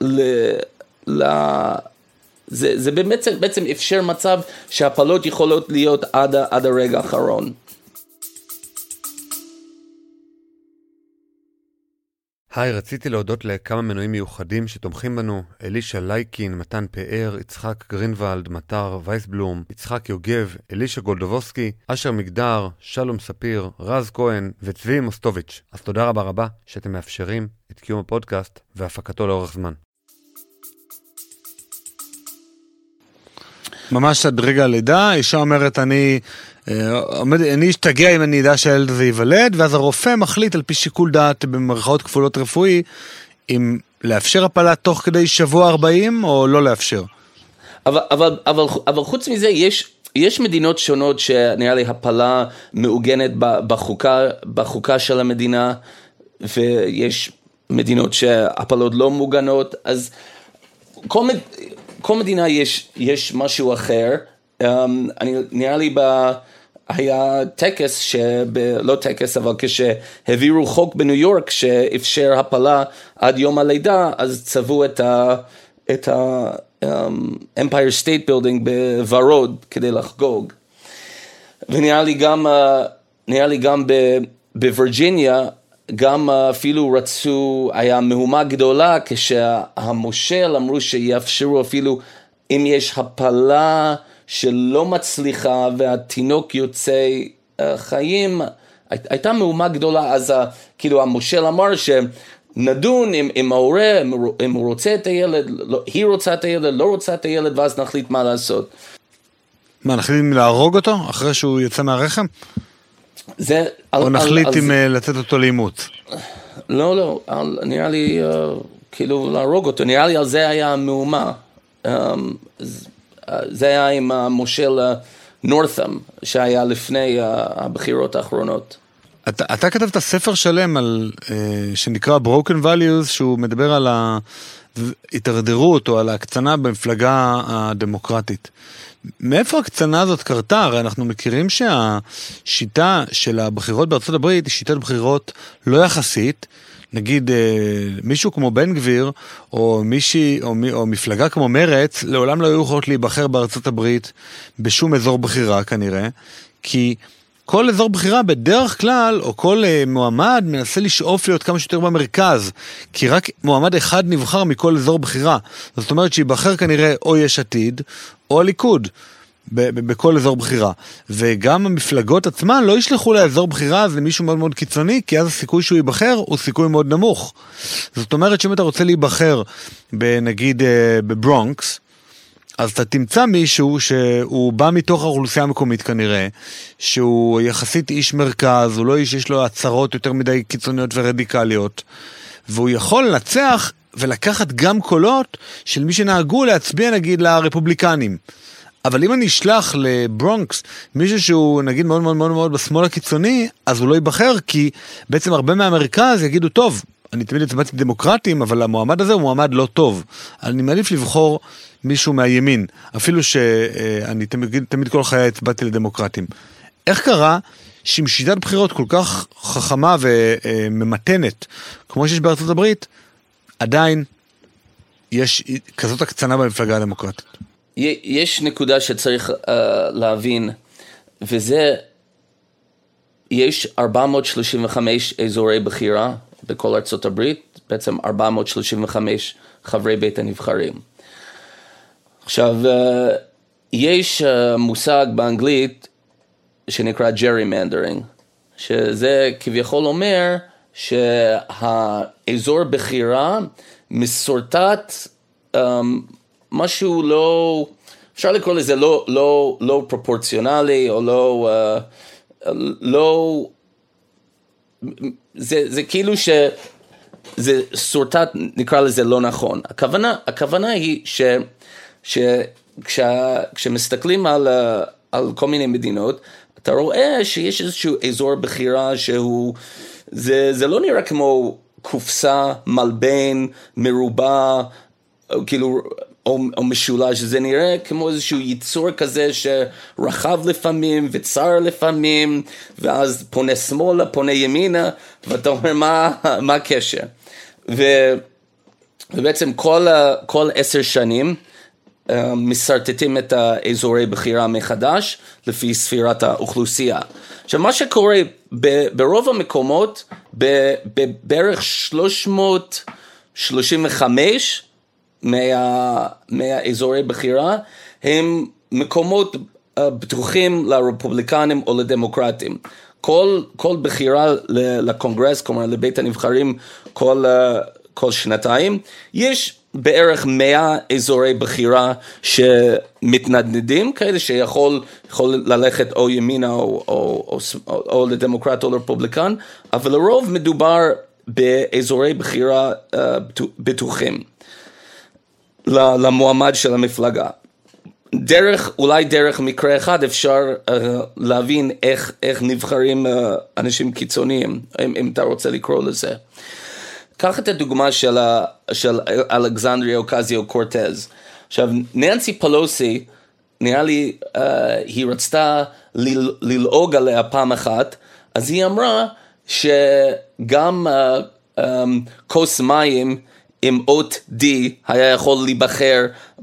זה בעצם אפשר מצב שהפלות יכולות להיות עד הרגע האחרון. היי, רציתי להודות לכמה מנויים מיוחדים שתומכים בנו: אלישה לייקין, מתן פאר, יצחק גרינוולד, מטר וייסבלום, יצחק יוגב, אלישה גולדובוסקי, אשר מגדר, שלום ספיר, רז כהן וצבי מוסטוביץ'. אז תודה רבה רבה שאתם מאפשרים את קיום הפודקאסט והפקתו לאורך זמן. ממש עד רגע הלידה, אישה אומרת אני אשתגע אם אני אדע שהילד הזה ייוולד, ואז הרופא מחליט על פי שיקול דעת במרכאות כפולות רפואי, אם לאפשר הפלה תוך כדי שבוע 40 או לא לאפשר. אבל חוץ מזה יש מדינות שונות שנראה לי הפלה מעוגנת בחוקה של המדינה, ויש מדינות שהפלות לא מעוגנות, אז כל מדינה יש משהו אחר. נראה לי היה טקס, לא טקס, אבל כשהעבירו חוק בניו יורק שאפשר הפלה עד יום הלידה, אז צבעו את ה-Empire State Building בוורוד כדי לחגוג. ונראה לי גם בווירג'יניה, גם אפילו היה מהומה גדולה כשהמושל אמרו שיאפשרו אפילו אם יש הפלה שלא מצליחה והתינוק יוצא חיים, הייתה מהומה גדולה. אז כאילו המושל אמר שנדון עם ההורה, אם הוא רוצה את הילד, היא רוצה את הילד, לא רוצה את הילד, ואז נחליט מה לעשות. מה, נחליט אם להרוג אותו אחרי שהוא יוצא מהרחם? או נחליט אם לתת אותו לאימוץ? לא, נראה לי כאילו להרוג אותו, נראה לי על זה היה מהומה. זה היה עם המושל נורת'ם שהיה לפני הבחירות האחרונות. אתה כתבת ספר שלם שנקרא Broken Values, שהוא מדבר על ההתדרדרות או על ההקצנה במפלגה הדמוקרטית. מאיפה הקצנה הזאת קרתה? הרי אנחנו מכירים שהשיטה של הבחירות בארצות הברית היא שיטת בחירות לא יחסית. נגיד מישהו כמו בן גביר או מישהי או מפלגה כמו מרץ לעולם לא היו יכולות להיבחר בארצות הברית בשום אזור בחירה כנראה, כי כל אזור בחירה בדרך כלל או כל מועמד מנסה לשאוף להיות כמה שיותר במרכז, כי רק מועמד אחד נבחר מכל אזור בחירה. זאת אומרת שיבחר כנראה או יש עתיד או הליכוד בכל אזור בחירה, וגם המפלגות עצמן לא ישלחו לאזור בחירה אז למישהו מאוד מאוד קיצוני, כי אז הסיכוי שהוא ייבחר הוא סיכוי מאוד נמוך. זאת אומרת שאם אתה רוצה להיבחר נגיד בברונקס, אז אתה תמצא מישהו שהוא בא מתוך האוכלוסייה המקומית כנראה, שהוא יחסית איש מרכז, הוא לא איש שיש לו הצהרות יותר מדי קיצוניות ורדיקליות, והוא יכול לנצח ולקחת גם קולות של מי שנהגו להצביע נגיד לרפובליקנים. אבל אם אני אשלח לברונקס מישהו שהוא נגיד מאוד מאוד מאוד מאוד בשמאל הקיצוני, אז הוא לא ייבחר, כי בעצם הרבה מהמרכז יגידו, טוב, אני תמיד הצבעתי דמוקרטים, אבל המועמד הזה הוא מועמד לא טוב. אני מעדיף לבחור מישהו מהימין, אפילו שאני תמיד כל חיי הצבעתי לדמוקרטים. איך קרה שעם שיטת בחירות כל כך חכמה וממתנת, כמו שיש בארצות הברית, עדיין יש כזאת הקצנה במפלגה הדמוקרטית? יש נקודה שצריך להבין, וזה, יש 435 אזורי בחירה בכל ארצות הברית, בעצם 435 חברי בית הנבחרים. עכשיו, יש מושג באנגלית שנקרא gerrymandering, שזה כביכול אומר שהאזור בחירה מסורטט משהו לא אפשר לקרוא לזה לא פרופורציונלי, או לא, זה כאילו זה סורטט, נקרא לזה לא נכון. הכוונה היא כשמסתכלים על כל מיני מדינות, אתה רואה שיש איזשהו אזור בחירה שהוא, זה לא נראה כמו קופסה, מלבן, מרובע, כאילו, או משולש, זה נראה כמו איזשהו ייצור כזה שרחב לפעמים וצר לפעמים, ואז פונה שמאלה, פונה ימינה, ואתה אומר מה הקשר? ובעצם כל 10 שנים מסרטטים את האזורי בחירה מחדש לפי ספירת האוכלוסייה. עכשיו מה שקורה ברוב המקומות, בערך 335 מהאזורי בחירה, הם מקומות בטוחים לרפובליקנים או לדמוקרטים. כל בחירה לקונגרס, כלומר לבית הנבחרים כל שנתיים, יש בערך 100 אזורי בחירה שמתנדנדים, כאלה שיכול ללכת או ימינה או לדמוקרט או לרפובליקן, אבל לרוב מדובר באזורי בחירה בטוחים למועמד של המפלגה. אולי דרך מקרה אחד אפשר להבין איך נבחרים אנשים קיצוניים, אם אתה רוצה לקרוא לזה. קח את הדוגמה של אלכסנדריה אוקזיו-קורטז. עכשיו, ננסי פלוסי, נראה לי, היא רצתה ללעוג עליה פעם אחת, אז היא אמרה שגם כוס מים עם אות D היה יכול להיבחר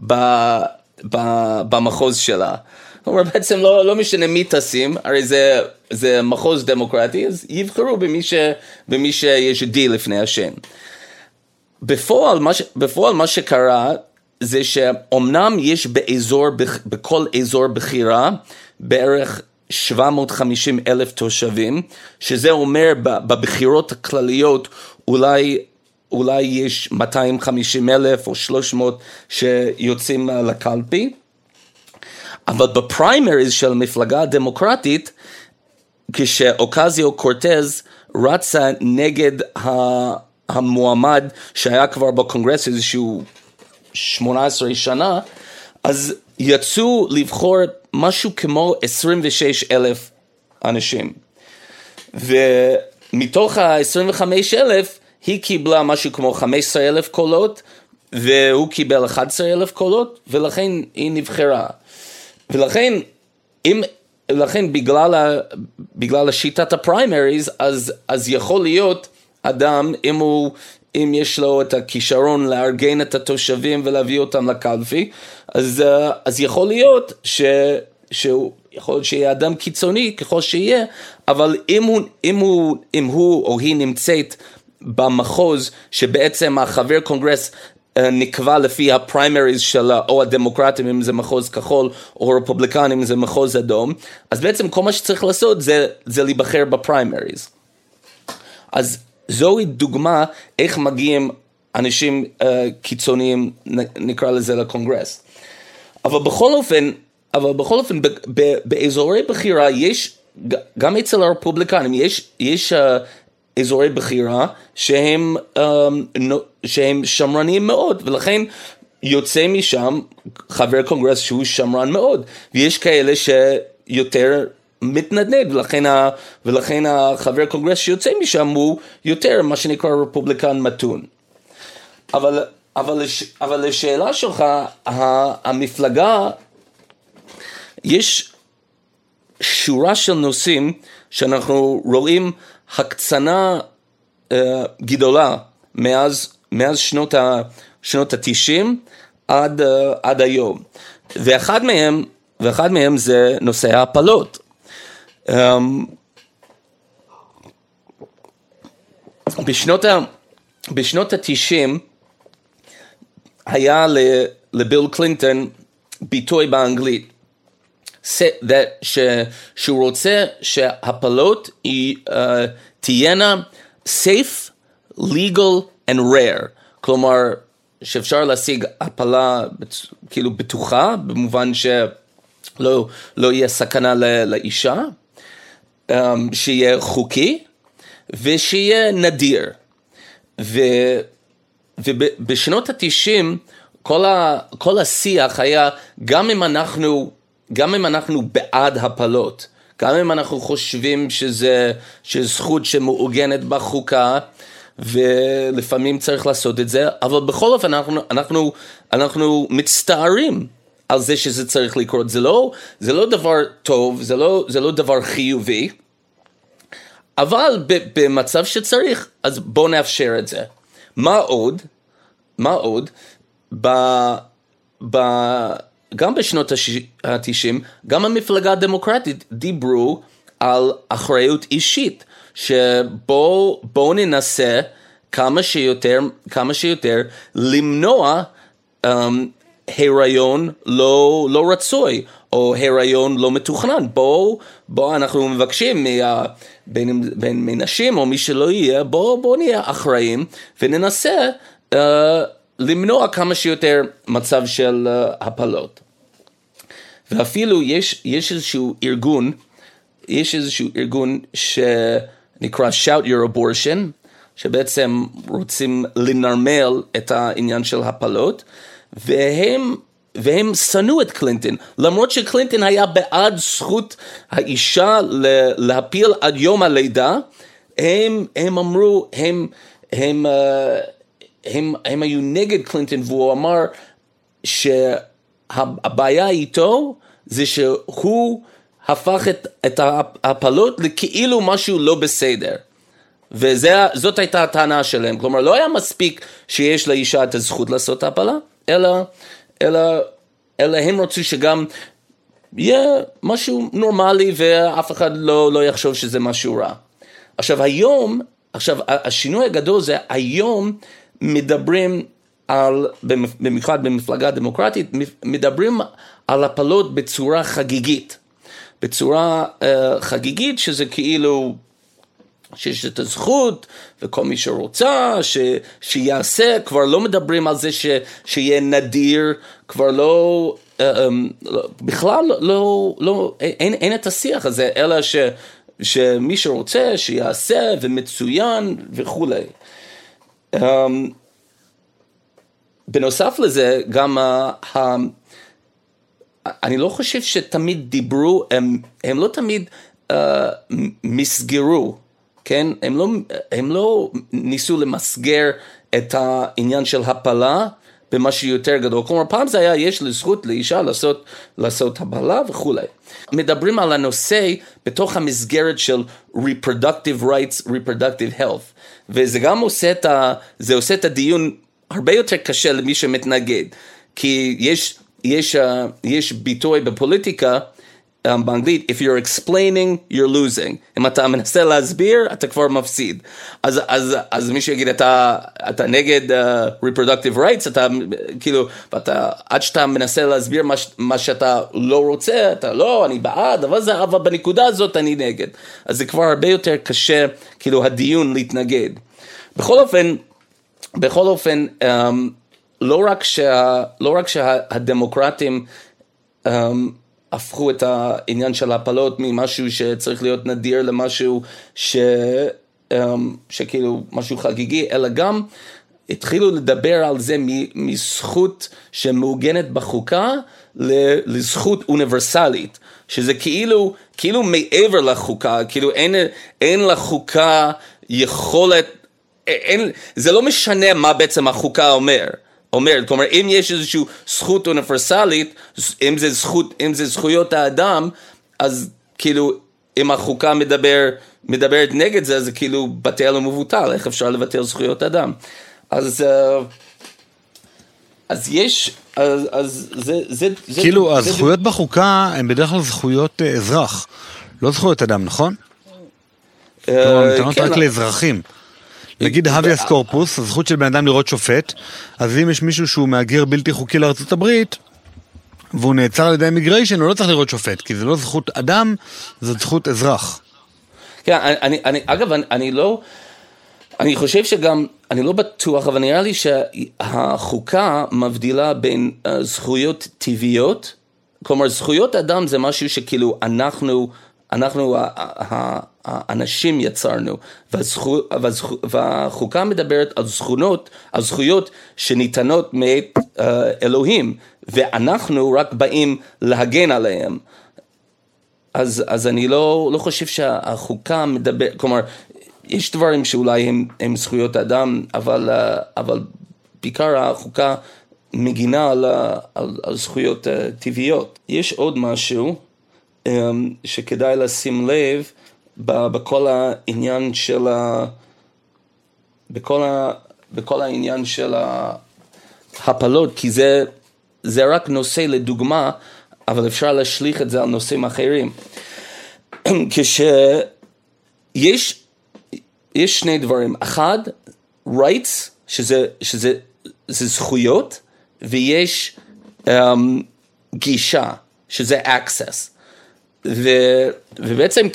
במחוז שלה. כלומר, בעצם לא משנה מי תשים, הרי זה מחוז דמוקרטי, אז יבחרו במי שיש D לפני השם. בפועל מה שקרה, זה שאומנם יש בכל אזור בחירה, בערך 750,000 תושבים, שזה אומר בבחירות הכלליות, אולי יש 250,000 או 300 שיוצאים לקלפי, אבל בפריימריז של המפלגה הדמוקרטית, כשאוקזיו קורטז רצה נגד המועמד שהיה כבר בקונגרס איזשהו 18 שנה, אז יצאו לבחור משהו כמו 26,000 אנשים. ומתוך ה-25,000, היא קיבלה משהו כמו 15,000 קולות, והוא קיבל 11,000 קולות, ולכן היא נבחרה. ולכן בגלל השיטת הפריימריז, אז יכול להיות אדם, אם יש לו את הכישרון לארגן את התושבים ולהביא אותם לקלפי, אז יכול להיות שהוא יכול להיות שיהיה אדם קיצוני ככל שיהיה, אבל אם הוא או היא נמצאת במחוז שבעצם החבר קונגרס נקבע לפי הפריימריז שלה, או הדמוקרטים אם זה מחוז כחול, או רפובליקנים אם זה מחוז אדום, אז בעצם כל מה שצריך לעשות זה להיבחר בפריימריז. אז זוהי דוגמה איך מגיעים אנשים קיצוניים, נקרא לזה לקונגרס. אבל בכל אופן באזורי בחירה יש, גם אצל הרפובליקנים, יש אזורי בחירה שהם שמרנים מאוד, ולכן יוצא משם חבר קונגרס שהוא שמרן מאוד, ויש כאלה שיותר מתנדנד, ולכן החבר קונגרס שיוצא משם הוא יותר מה שנקרא רפובליקן מתון. אבל לשאלה שלך, המפלגה, יש שורה של נושאים שאנחנו רואים הקצנה גדולה מאז שנות ה-90 עד היום. ואחד מהם זה נושא ההפלות. בשנות ה-90 היה לביל קלינטון ביטוי באנגלית, שהוא רוצה שהפלות תהיינה safe, legal and rare. כלומר, שאפשר להשיג הפלה כאילו בטוחה, במובן שלא יהיה סכנה לאישה, שיהיה חוקי, ושיהיה נדיר. ובשנות ה-90, כל השיח היה, גם אם אנחנו בעד הפלות, גם אם אנחנו חושבים שזכות שמעוגנת בחוקה, ולפעמים צריך לעשות את זה, אבל בכל אופן אנחנו מצטערים על זה שזה צריך לקרות. זה לא דבר טוב, זה לא דבר חיובי, אבל במצב שצריך, אז בואו נאפשר את זה. מה עוד? גם בשנות ה-90, גם המפלגה הדמוקרטית דיברו על אחריות אישית, שבואו ננסה כמה שיותר למנוע הריון לא רצוי, או הריון לא מתוכנן. בואו אנחנו מבקשים בין נשים או מי שלא יהיה, בואו נהיה אחראים וננסה למנוע כמה שיותר מצב של הפלות. ואפילו יש איזשהו ארגון שנקרא Shout Your Abortion, שבעצם רוצים לנרמל את העניין של הפלות, והם שנאו את קלינטון, למרות שקלינטון היה בעד זכות האישה להפיל עד יום הלידה. הם אמרו, הם היו נגד קלינטון, והוא אמר שהבעיה איתו זה שהוא הפך את ההפלות לכאילו משהו לא בסדר. וזאת הייתה הטענה שלהם. כלומר, לא היה מספיק שיש לאישה את הזכות לעשות הפלה, אלא הם רצו שגם יהיה משהו נורמלי, ואף אחד לא יחשוב שזה משהו רע. עכשיו, השינוי הגדול זה, היום מדברים במיוחד במפלגה הדמוקרטית, מדברים על הפלות בצורה חגיגית. שזה כאילו שיש את הזכות, וכל מי שרוצה שיעשה, כבר לא מדברים על זה שיהיה נדיר, כבר לא, בכלל אין את השיח הזה, אלא שמי שרוצה שיעשה ומצוין וכו'. בנוסף לזה, גם אני לא חושב שתמיד דיברו, הם לא תמיד מסגרו, כן? הם לא ניסו למסגר את העניין של הפלה במשהו יותר גדול. כלומר, פעם זה היה, יש לזכות לאישה לעשות הפלה וכו'. מדברים על הנושא בתוך המסגרת של reproductive rights, reproductive health. וזה גם עושה את הדיון הרבה יותר קשה למי שמתנגד. כי יש ביטוי בפוליטיקה, באנגלית, if you're explaining, you're losing. אם אתה מנסה להסביר, אתה כבר מפסיד. אז מי שיגיד, אתה נגד reproductive rights, אתה כאילו, עד שאתה מנסה להסביר מה שאתה לא רוצה, אתה לא, אני בעד, אבל בנקודה הזאת אני נגד. אז זה כבר הרבה יותר קשה, כאילו, הדיון להתנגד. בכל אופן, לא רק שהדמוקרטים הפכו את העניין של הפלות ממשהו שצריך להיות נדיר למשהו שכאילו משהו חגיגי, אלא גם התחילו לדבר על זה מזכות שמעוגנת בחוקה לזכות אוניברסלית, שזה כאילו מעבר לחוקה, כאילו אין לחוקה יכולת, זה לא משנה מה בעצם החוקה אומרת, כלומר, אם יש איזושהי זכות אוניברסלית, אם זה זכויות האדם, אז כאילו, אם החוקה מדברת נגד זה, אז זה כאילו בטל ומבוטל, איך אפשר לבטל זכויות אדם? אז יש, זה... כאילו, הזכויות בחוקה הן בדרך כלל זכויות אזרח, לא זכויות אדם, נכון? כלומר, ניתנות רק לאזרחים. נגיד הביאס קורפוס, הזכות של בן אדם לראות שופט, אז אם יש מישהו שהוא מהגר בלתי חוקי לארצות הברית, והוא נעצר על ידי אימיגריישן, הוא לא צריך לראות שופט, כי זה לא זכות אדם, זאת זכות אזרח. כן, אגב, אני לא... אני חושב שגם, אני לא בטוח, אבל נראה לי שהחוקה מבדילה בין זכויות טבעיות, כלומר זכויות אדם זה משהו שכאילו אנחנו האנשים יצרנו, והחוקה מדברת על זכויות שניתנות מאת אלוהים, ואנחנו רק באים להגן עליהם. אז אני לא חושב שהחוקה מדבר, כלומר, יש דברים שאולי הם זכויות אדם, אבל בעיקר החוקה מגינה על זכויות טבעיות. יש עוד משהו שכדאי לשים לב בכל העניין בכל העניין של ההפלות, כי זה רק נושא לדוגמה, אבל אפשר להשליך את זה על נושאים אחרים. כשיש שני דברים, אחד, rights, שזה זכויות, ויש גישה, שזה access. ובעצם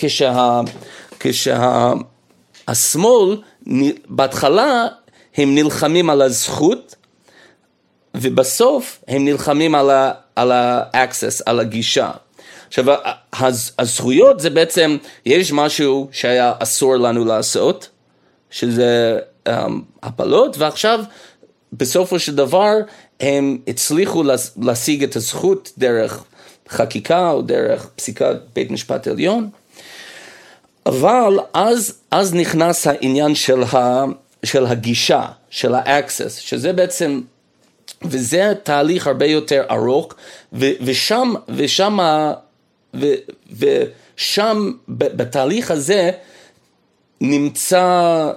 כשהשמאל, בהתחלה הם נלחמים על הזכות, ובסוף הם נלחמים על ה-access, על הגישה. עכשיו, הזכויות זה בעצם, יש משהו שהיה אסור לנו לעשות, שזה הפלות, ועכשיו בסופו של דבר הם הצליחו להשיג את הזכות דרך חקיקה או דרך פסיקת בית משפט עליון, אבל אז נכנס העניין של הגישה, של ה-access, שזה בעצם, וזה תהליך הרבה יותר ארוך, ושם בתהליך הזה נמצא,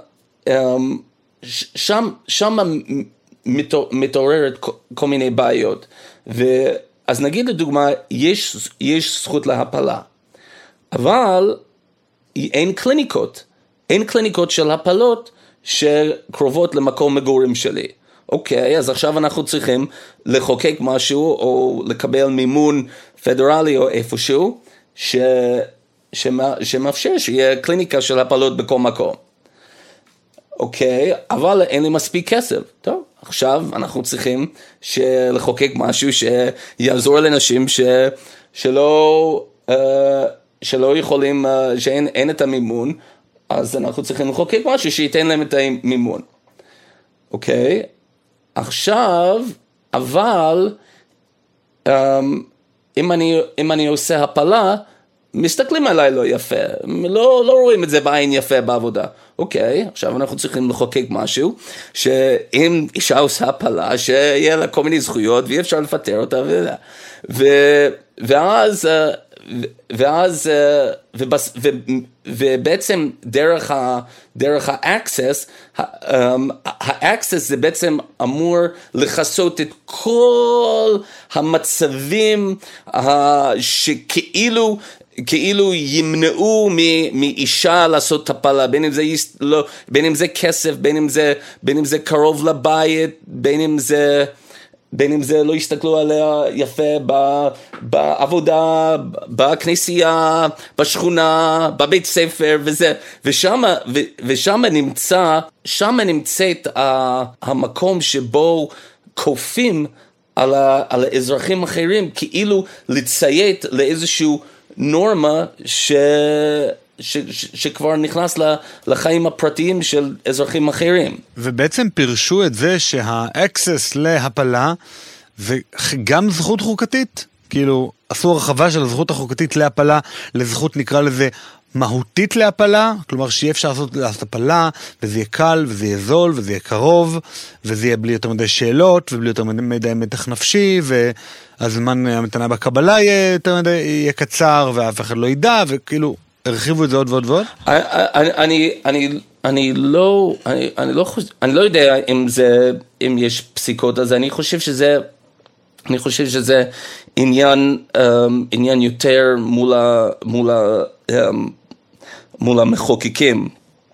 שם מתעוררת כל מיני בעיות. אז נגיד לדוגמה, יש זכות להפלה, אבל אין קליניקות של הפלות שקרובות למקום מגורים שלי. אוקיי, אז עכשיו אנחנו צריכים לחוקק משהו או לקבל מימון פדרלי או איפשהו שמאפשר שיהיה קליניקה של הפלות בכל מקום. אוקיי, אבל אין לי מספיק כסף. טוב, עכשיו אנחנו צריכים לחוקק משהו שיעזור לאנשים שלא יכולים, שאין את המימון, אז אנחנו צריכים לחוקק משהו שייתן להם את המימון. אוקיי? עכשיו, אבל אם אני עושה הפלה, מסתכלים עליי לא יפה, לא רואים את זה בעין יפה בעבודה. אוקיי, עכשיו אנחנו צריכים לחוקק משהו, שאם אישה עושה הפלה, שיהיה לה כל מיני זכויות, ואי אפשר לפטר אותה, ובעצם דרך ה-access זה בעצם אמור לחסות את כל המצבים שכאילו ימנעו מאישה לעשות הפלה, בין אם זה כסף, בין אם זה קרוב לבית, בין אם זה לא יסתכלו עליה יפה בעבודה, בכנסייה, בשכונה, בבית ספר וזה, ושם נמצאת המקום שבו כופים על האזרחים אחרים, כאילו לציית לאיזשהו נורמה שכבר נכנס לחיים הפרטיים של אזרחים אחרים. ובעצם פירשו את זה שהאקסס להפלה זה גם זכות חוקתית, כאילו עשו הרחבה של הזכות החוקתית להפלה לזכות נקרא לזה מהותית להפלה, כלומר שיהיה אפשר לעשות הפלה, וזה יהיה קל, וזה יהיה זול, וזה יהיה קרוב, וזה יהיה בלי יותר מדי שאלות, ובלי יותר מדי מתח נפשי, והזמן המתנה בקבלה יהיה קצר, ואף אחד לא ידע, וכאילו הרחיבו את זה עוד ועוד ועוד? אני לא יודע אם יש פסיקות, אז אני חושב שזה עניין יותר מול המחוקקים.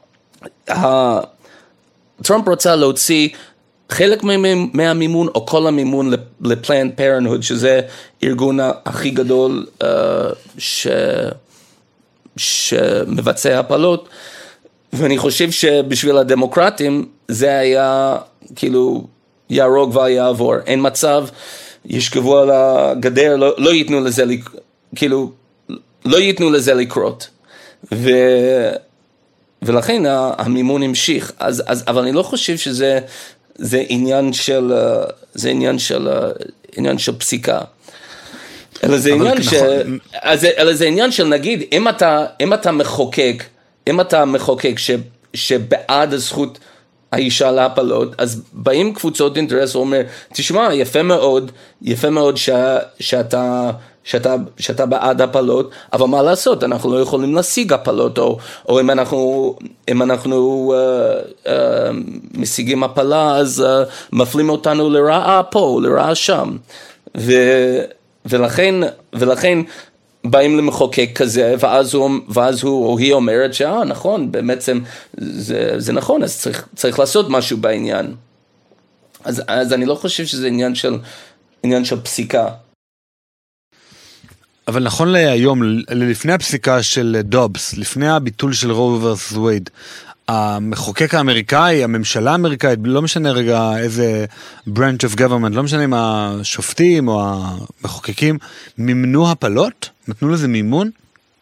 טראמפ רוצה להוציא חלק מהמימון או כל המימון לפלנד פרנטהוד, שזה ארגון הכי גדול שמבצע הפלות, ואני חושב שבשביל הדמוקרטים זה היה כאילו יהרוג ויעבור. אין מצב, ישכבו על הגדר, לא ייתנו לזה, כאילו, לא ייתנו לזה לקרות. ולכן המימון המשיך. אבל אני לא חושב שזה עניין של פסיקה. אלא זה עניין של נגיד, אם אתה מחוקק שבעד הזכות האישה להפלות, אז באים קבוצות אינטרס ואומר, תשמע, יפה מאוד שאתה בעד הפלות, אבל מה לעשות? אנחנו לא יכולים להשיג הפלות, או אם אנחנו משיגים הפלה, אז מפלים אותנו לרעה פה, לרעה שם. ולכן באים למחוקק כזה, ואז הוא או היא אומרת נכון, באמת זה נכון, אז צריך לעשות משהו בעניין. אז אני לא חושב שזה עניין של פסיקה. אבל נכון להיום, לפני הפסיקה של דובס, לפני הביטול של רו ורסס וייד, המחוקק האמריקאי, הממשלה האמריקאית, לא משנה רגע איזה branch of government, לא משנה אם השופטים או המחוקקים, מימנו הפלות? נתנו לזה מימון?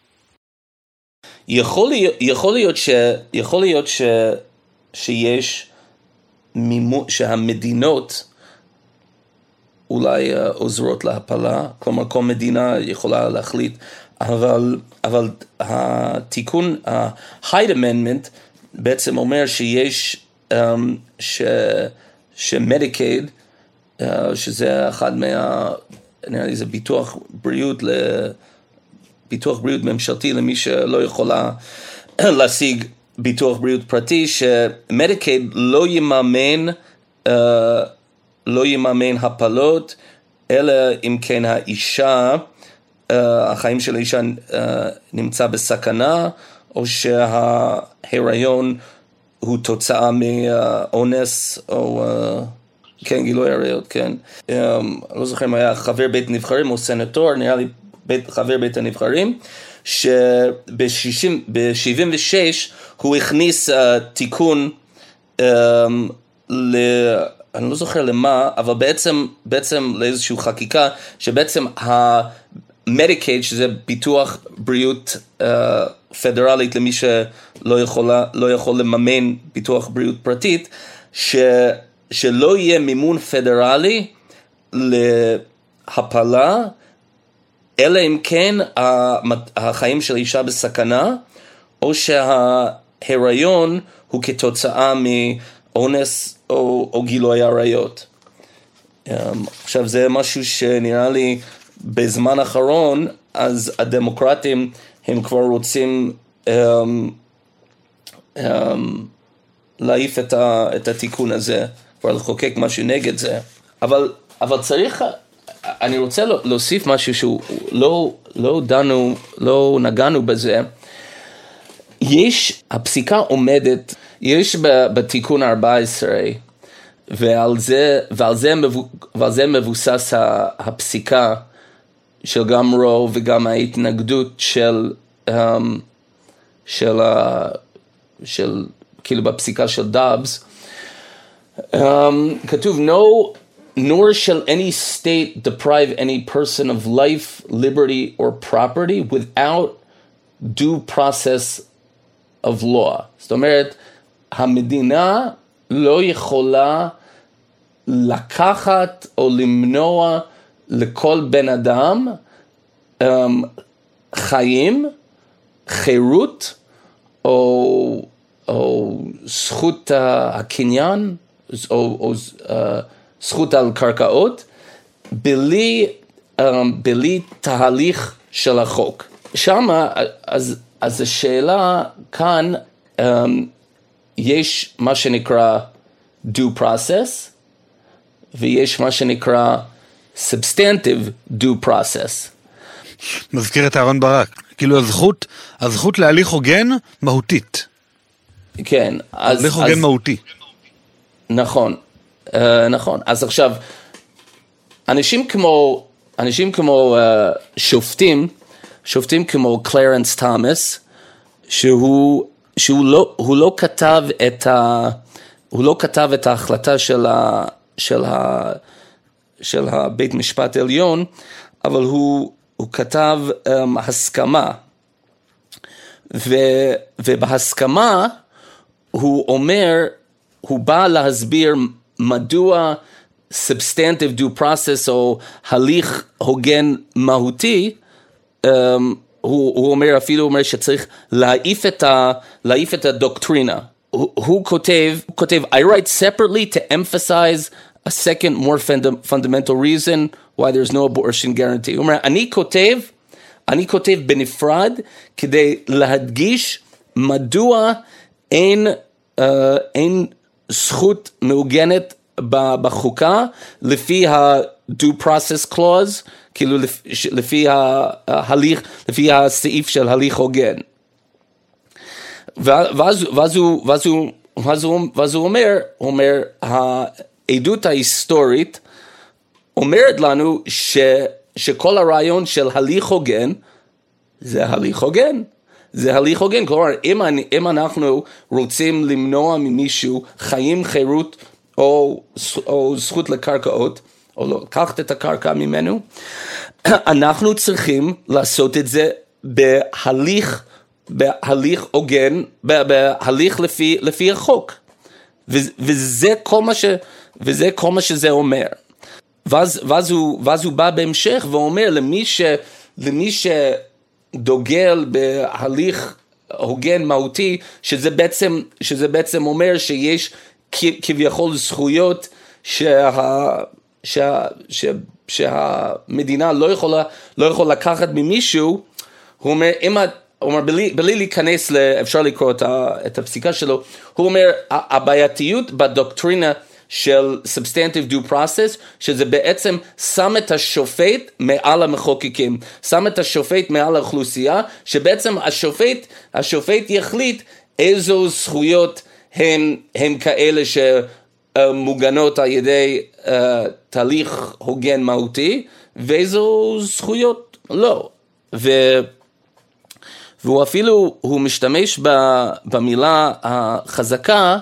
יכול להיות שיש מימון, שהמדינות אולי עוזרות להפלה, כלומר כל מדינה יכולה להחליט, אבל התיקון, ה-Hyde Amendment, בעצם אומר שיש, שמדיקייד, שזה אחד נראה לי זה ביטוח בריאות ממשלתי למי שלא יכולה להשיג ביטוח בריאות פרטי, שמדיקייד לא יממן הפלות, אלא אם כן החיים של האישה נמצא בסכנה, או שההיריון הוא תוצאה מאונס, או כן, גילוי עריות, כן. לא זוכר אם היה חבר בית הנבחרים או סנטור, נראה לי חבר בית הנבחרים, ב-76 הוא הכניס תיקון אני לא זוכר למה, אבל בעצם לאיזושהי חקיקה, שבעצם המדיקייד, שזה ביטוח בריאות פדרלית למי שלא יכול לממן ביטוח בריאות פרטית, שלא יהיה מימון פדרלי להפלה, אלא אם כן החיים של אישה בסכנה, או שההיריון הוא כתוצאה מאונס או גילוי עריות. עכשיו זה משהו שנראה לי בזמן האחרון, אז הדמוקרטים הם כבר רוצים להעיף את התיקון הזה, כבר לחוקק משהו נגד זה. אבל צריך, אני רוצה להוסיף משהו שהוא לא נגענו בזה. הפסיקה עומדת, יש בתיקון 14, ועל זה מבוסס הפסיקה של גם רו וגם ההתנגדות של כאילו בפסיקה של דאבס, כתוב nor shall any state deprive any person of life, liberty or property without due process of law. זאת אומרת, המדינה לא יכולה לקחת או למנוע לכל בן אדם חיים, חירות או זכות הקניין או זכות על קרקעות בלי תהליך של החוק. שמה, אז השאלה כאן, יש מה שנקרא due process, ויש מה שנקרא substantive due process. מזכיר את אהרון ברק. כאילו הזכות להליך הוגן מהותית. כן. הליך הוגן מהותי. נכון. נכון. אז עכשיו, אנשים כמו שופטים כמו קלרנס תומאס, שהוא שהוא לא כתב את ההחלטה של הבית משפט העליון, אבל הוא כתב הסכמה, ובהסכמה הוא אומר, הוא בא להסביר מדוע substantive due process או הליך הוגן מהותי, הוא אומר, אפילו אומר שצריך להעיף את הדוקטרינה. הוא כותב, I write separately to emphasize a second more fundamental reason why there's no abortion guarantee. הוא אומר, אני כותב בנפרד כדי להדגיש מדוע אין זכות מעוגנת בחוקה לפי ה-due process clause, כאילו לפי ההליך, לפי הסעיף של הליך הוגן. ואז הוא אומר, העדות ההיסטורית אומרת לנו שכל הרעיון של הליך הוגן, זה הליך הוגן. זה הליך הוגן, כלומר, אם אנחנו רוצים למנוע ממישהו חיים, חירות, או זכות לקרקעות, או לא, לקחת את הקרקע ממנו, אנחנו צריכים לעשות את זה בהליך הוגן, בהליך לפי החוק. וזה כל מה שזה אומר. ואז הוא בא בהמשך ואומר למי שדוגל בהליך הוגן מהותי, שזה בעצם אומר שיש כביכול זכויות שהמדינה לא יכולה לקחת ממישהו. הוא אומר, בלי להיכנס, אפשר לקרוא את הפסיקה שלו, הוא אומר, הבעייתיות בדוקטרינה של substantive due process, שזה בעצם שם את השופט מעל המחוקקים, שם את השופט מעל האוכלוסייה, שבעצם השופט יחליט איזו זכויות הם כאלה שמוגנות על ידי תהליך הוגן מהותי, ואיזו זכויות לא. והוא אפילו, הוא משתמש במילה החזקה,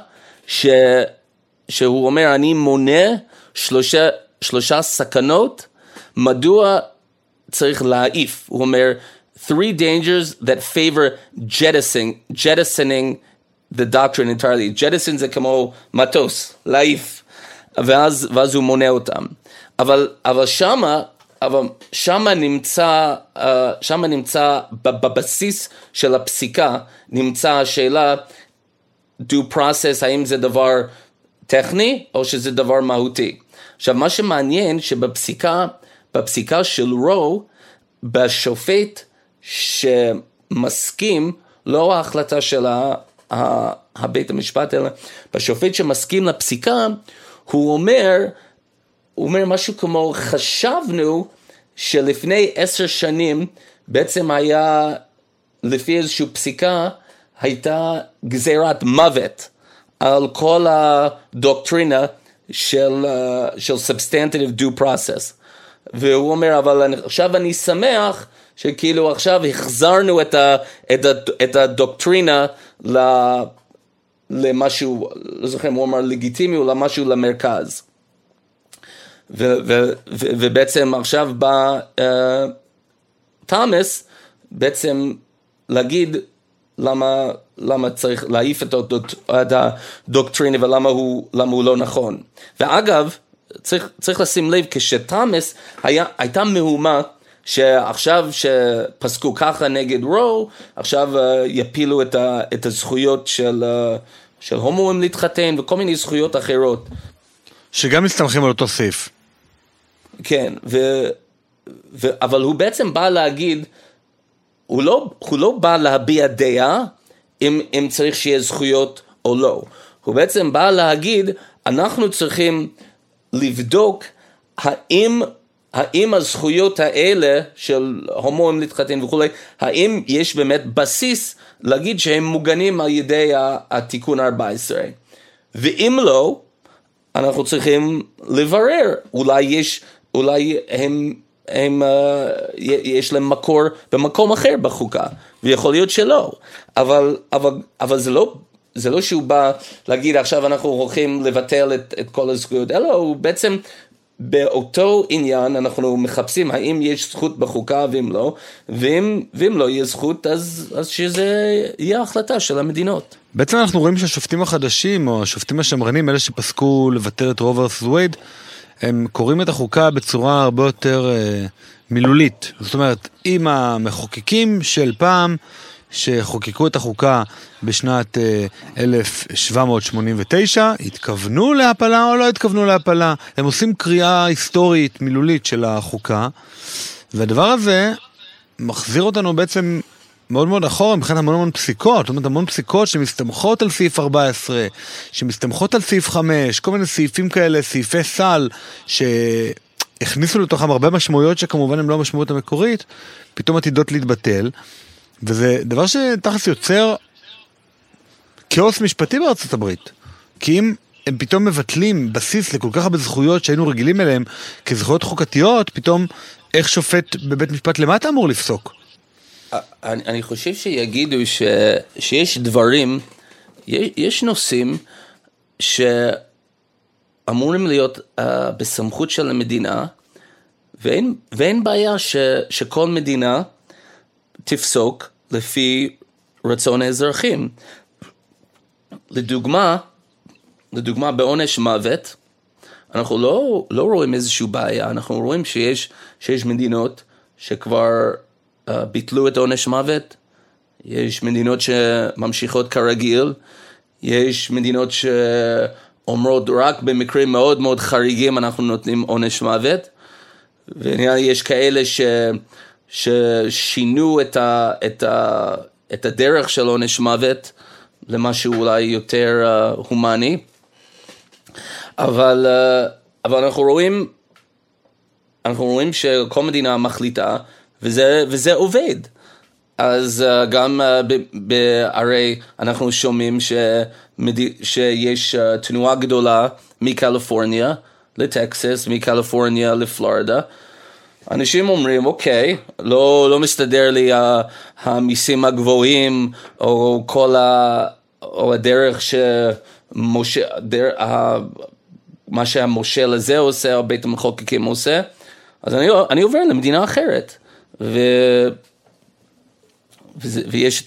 שהוא אומר, אני מונה שלושה סכנות, מדוע צריך להעיף. הוא אומר, 3 dangers that favor jettisoning the doctrine entirely. jettison זה כמו מטוס, להעיף. ואז הוא מונה אותם. אבל שמה נמצא בבסיס של הפסיקה, נמצא השאלה, due process, האם זה דבר טכני או שזה דבר מהותי. עכשיו, מה שמעניין שבפסיקה של רו, בשופט שמסכים, לא ההחלטה של הבית המשפט, אלא בשופט שמסכים לפסיקה, הוא אומר משהו כמו, חשבנו שלפני 10 שנים, בעצם היה, לפי איזושהי פסיקה, הייתה גזירת מוות, על כל הדוקטרינה של substantive due process. והוא אומר, אבל עכשיו אני שמח, שכאילו עכשיו החזרנו את הדוקטרינה למשהו, לא זוכר, הוא אומר לגיטימי, או למשהו למרכז. ובעצם עכשיו בא תומאס בעצם להגיד למה צריך להעיף את הדוקטרינה ולמה הוא לא נכון. ואגב, צריך לשים לב, כשתומאס הייתה מהומה שעכשיו שפסקו ככה נגד רו, עכשיו יפילו את הזכויות של הומואים להתחתן וכל מיני זכויות אחרות. שגם מסתמכים על אותו סעיף. כן, אבל הוא בעצם בא להגיד, הוא לא בא להביע דעה אם צריך שיהיה זכויות או לא. הוא בעצם בא להגיד, אנחנו צריכים לבדוק האם הזכויות האלה של הומואים להתחתן וכו', האם יש באמת בסיס להגיד שהם מוגנים על ידי התיקון 14. ואם לא, אנחנו צריכים לברר, אולי יש להם מקור במקום אחר בחוקה, ויכול להיות שלא, אבל זה לא שהוא בא להגיד עכשיו אנחנו הולכים לבטל את כל הזכויות, אלא הוא בעצם באותו עניין אנחנו מחפשים האם יש זכות בחוקה ואם לא, ואם לא יהיה זכות אז שזה יהיה החלטה של המדינות. בעצם אנחנו רואים שהשופטים החדשים או השופטים השמרנים, אלה שפסקו לבטל את רו ורסס וייד, הם קוראים את החוקה בצורה הרבה יותר מילולית. זאת אומרת, אם המחוקקים של פעם שחוקקו את החוקה בשנת 1789, התכוונו להפלה או לא התכוונו להפלה. הם עושים קריאה היסטורית, מילולית של החוקה, והדבר הזה מחזיר אותנו בעצם מאוד מאוד אחורה, מבחינת המון פסיקות, זאת אומרת המון פסיקות שמסתמכות על סעיף 14, שמסתמכות על סעיף 5, כל מיני סעיפים כאלה, סעיפי סל, שהכניסו לתוכם הרבה משמעויות שכמובן הן לא המשמעות המקורית, פתאום עתידות להתבטל, וזה דבר שתכף יוצר כאוס משפטי בארצות הברית. כי אם הם פתאום מבטלים בסיס לכל כך הרבה זכויות שהיינו רגילים אליהם כזכויות חוקתיות, פתאום איך שופט בבית משפט למטה אמור לפסוק? אני חושב שיגידו שיש דברים, יש נושאים שאמורים להיות בסמכות של המדינה, ואין בעיה שכל מדינה תפסוק לפי רצון האזרחים. לדוגמה בעונש מוות, אנחנו לא רואים איזושהי בעיה, אנחנו רואים שיש מדינות שכבר ביטלו את עונש מוות, יש מדינות שממשיכות כרגיל, יש מדינות שאומרות רק במקרים מאוד מאוד חריגים אנחנו נותנים עונש מוות, ויש כאלה ששינו את הדרך של עונש מוות למשהו אולי יותר הומני, אבל אנחנו רואים שכל מדינה מחליטה, וזה עובד. אז גם הרי אנחנו שומעים שיש תנועה גדולה מקליפורניה לטקסס, מקליפורניה לפלורידה. אנשים אומרים, אוקיי, לא מסתדר לי המיסים הגבוהים, או או הדרך מה שהמושל הזה עושה, או בית המחוקקים עושה, אז אני עובר למדינה אחרת. ויש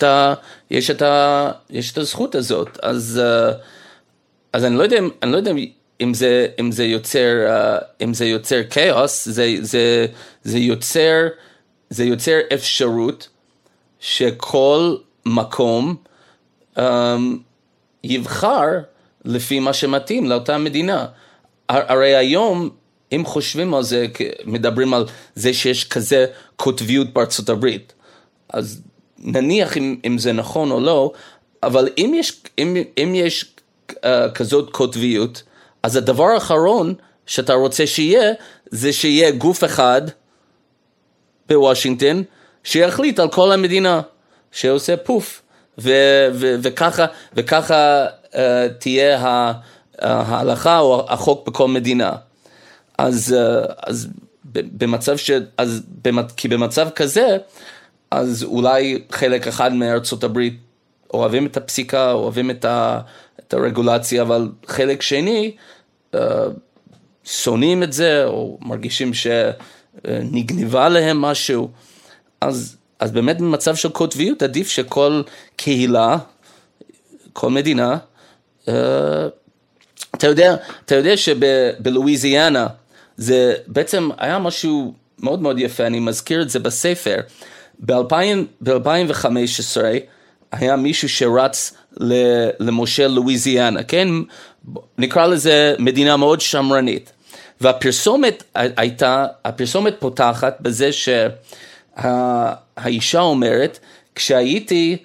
את הזכות הזאת. אז אני לא יודע אם זה יוצר כאוס, זה יוצר אפשרות שכל מקום יבחר לפי מה שמתאים לאותה מדינה. הרי היום, אם חושבים על זה, מדברים על זה שיש כזה כותביות בארצות הברית, אז נניח אם זה נכון או לא, אבל אם יש כזאת כותביות, אז הדבר האחרון שאתה רוצה שיהיה, זה שיהיה גוף אחד בוושינגטון, שיחליט על כל המדינה, שעושה פוף, וככה תהיה ההלכה או החוק בכל מדינה. אז במצב כזה, אז אולי חלק אחד מארצות הברית אוהבים את הפסיקה, אוהבים את הרגולציה, אבל חלק שני שונאים את זה, או מרגישים שנגנבה להם משהו. אז באמת במצב של כותביות, עדיף שכל קהילה, כל מדינה, אתה יודע שבלואיזיאנה, זה בעצם היה משהו מאוד מאוד יפה, אני מזכיר את זה בספר. ב-2015 היה מישהו שרץ למושל לואיזיאנה, כן? נקרא לזה מדינה מאוד שמרנית. והפרסומת פותחת בזה שהאישה אומרת, כשהייתי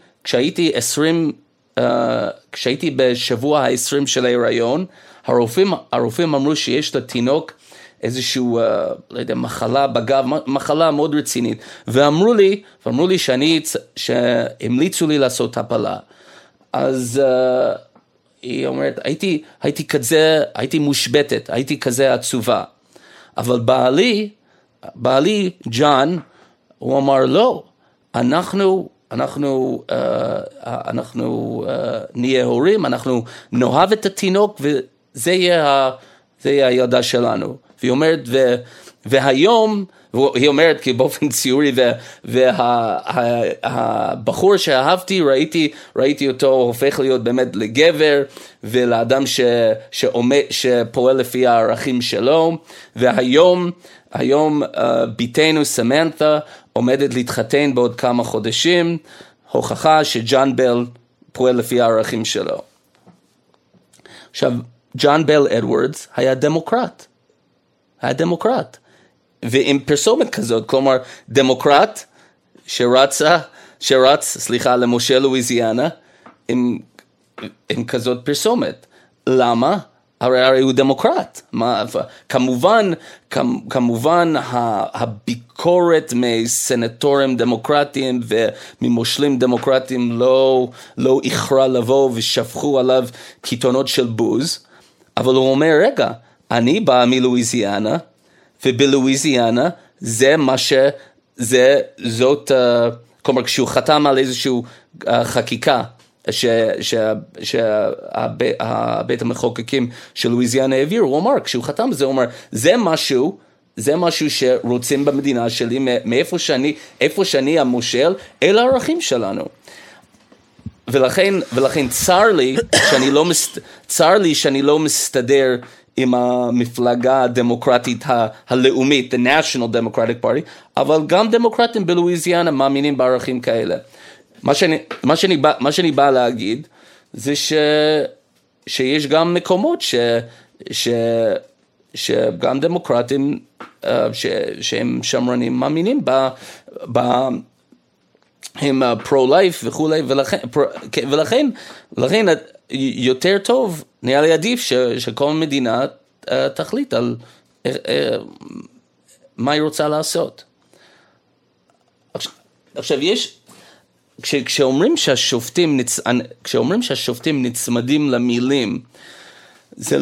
בשבוע ה-20 של ההיריון, הרופאים אמרו שיש לתינוק איזשהו, לא יודע, מחלה בגב, מחלה מאוד רצינית, ואמרו לי שהמליצו לי לעשות הפלה. אז היא אומרת, הייתי מושבטת, הייתי כזה עצובה. אבל בעלי, ג'ון, הוא אמר, לא, אנחנו אנחנו נהיה הורים, אנחנו נאהב את התינוק, וזה יהיה הילדה שלנו. והיא אומרת, והיום, היא אומרת כי באופן ציורי, והבחור שאהבתי, ראיתי אותו הופך להיות באמת לגבר, ולאדם שפועל לפי הערכים שלו, והיום ביתנו סמנתה עומדת להתחתן בעוד כמה חודשים, הוכחה שג'ון בל פועל לפי הערכים שלו. עכשיו, ג'ון בל אדוורדס היה דמוקרט. ועם פרסומת כזאת, כלומר, דמוקרט שרץ למושל לואיזיאנה, עם כזאת פרסומת. למה? הרי הוא דמוקרט. כמובן הביקורת מסנטורים דמוקרטיים וממושלים דמוקרטיים לא איחרה לבוא ושפכו עליו קיתונות של בוז, אבל הוא אומר, רגע, אני בא מלואיזיאנה, ובלואיזיאנה כלומר כשהוא חתם על איזשהו חקיקה, שהבית המחוקקים של לואיזיאנה העביר, הוא אמר, כשהוא חתם בזה, הוא אמר, זה משהו שרוצים במדינה שלי, איפה שאני המושל, אלה הערכים שלנו. ולכן צר לי שאני לא מסתדר עם המפלגה הדמוקרטית הלאומית, the National Democratic Party, אבל גם דמוקרטים בלואיזיאנה מאמינים בערכים כאלה. מה שאני בא להגיד, זה שיש גם מקומות שגם דמוקרטים שהם שמרנים מאמינים הם pro-life וכולי, ולכן יותר טוב, נראה לי עדיף שכל מדינה תחליט על מה היא רוצה לעשות. עכשיו כשאומרים שהשופטים נצמדים למילים, זה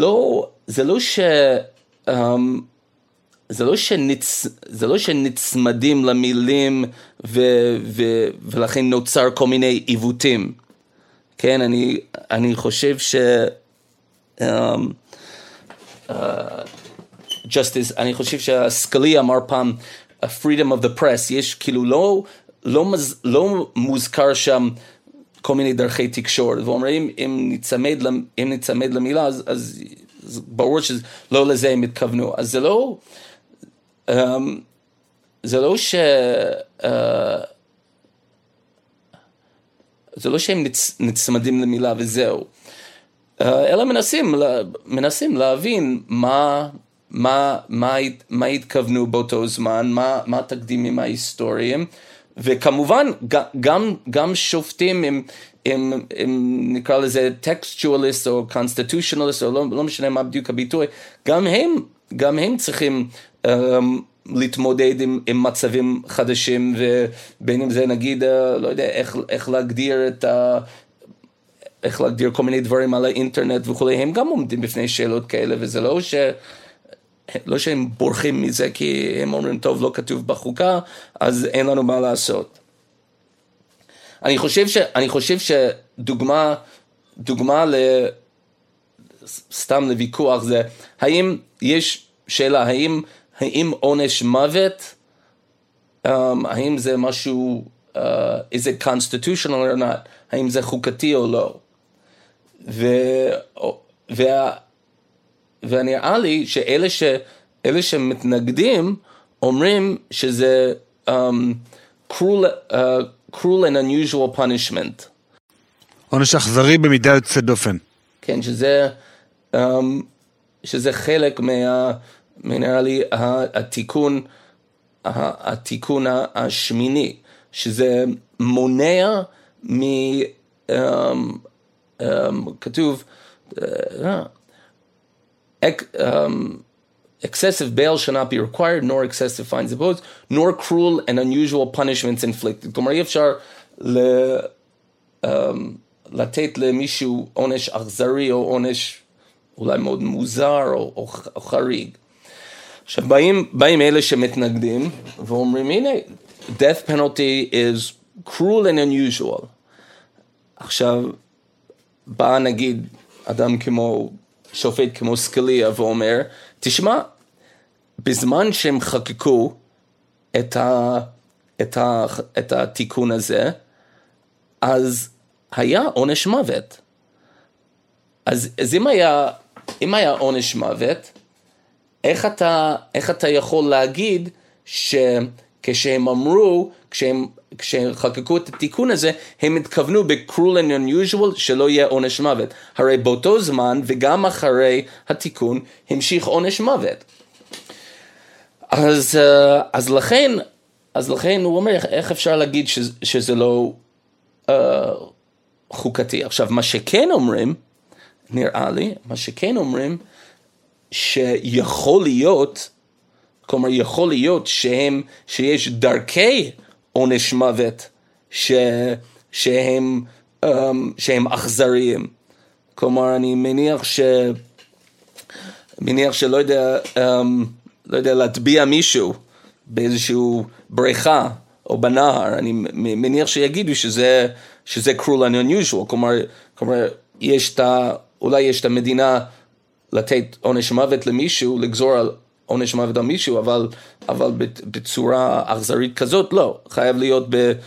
לא שנצמדים למילים ולכן נוצר כל מיני עיוותים. כן, אני חושב justice, אני חושב שהסקלי אמר פעם freedom of the press, יש כאילו לא מוזכר שם כל מיני דרכי תקשורת, ואומרים אם נצמד למילה, אז ברור שלא לזה הם התכוונו. אז זה לא שהם נצמדים למילה וזהו, אלא מנסים להבין מה התכוונו באותו זמן, מה התקדימים ההיסטוריים, וכמובן גם שופטים הם נקרא לזה טקסטואליסט או קונסטיטוציונליסט, או לא משנה מה בדיוק הביטוי, גם הם צריכים להתמודד עם מצבים חדשים, ובין אם זה נגיד, לא יודע, איך להגדיר כל מיני דברים על האינטרנט וכולי, הם גם עומדים בפני שאלות כאלה, וזה לא שהם בורחים מזה, כי הם אומרים, טוב, לא כתוב בחוקה, אז אין לנו מה לעשות. אני חושב שדוגמה סתם לוויכוח זה, האם יש שאלה, האם עונש מוות, האם זה משהו, is it constitutional or not, האם זה חוקתי או לא. ונראה לי שאלה שמתנגדים אומרים שזה cruel and unusual punishment. עונש אכזרי במידה יוצאת דופן. כן, שזה חלק נראה לי התיקון השמיני, שזה מונע כתוב excessive bail shall not be required, nor excessive fines imposed, nor cruel and unusual punishments inflicted. כלומר, אי אפשר לתת למישהו עונש אכזרי או עונש אולי מאוד מוזר או חריג. עכשיו, באים אלה שמתנגדים ואומרים, הנה, death penalty is cruel and unusual. עכשיו, בא נגיד אדם כמו, שופט כמו סקליה ואומר, תשמע, בזמן שהם חקקו את התיקון הזה, אז היה עונש מוות. אז אם היה עונש מוות, איך אתה יכול להגיד שכשהם אמרו, כשהם חקקו את התיקון הזה, הם התכוונו ב-cruel and unusual שלא יהיה עונש מוות. הרי באותו זמן וגם אחרי התיקון המשיך עונש מוות. אז לכן הוא אומר, איך אפשר להגיד שזה לא חוקתי? עכשיו, מה שכן אומרים, נראה לי, שיכול להיות, כלומר יכול להיות שיש דרכי עונש מוות שהם אכזריים. כלומר, אני מניח שלא יודע להטביע מישהו באיזשהו בריכה או בנהר. אני מניח שיגידו שזה cruel and unusual. כלומר, אולי יש את המדינה לתת עונש מוות למישהו, לגזור על עונש מוות על מישהו, אבל בצורה אכזרית כזאת לא. חייב להיות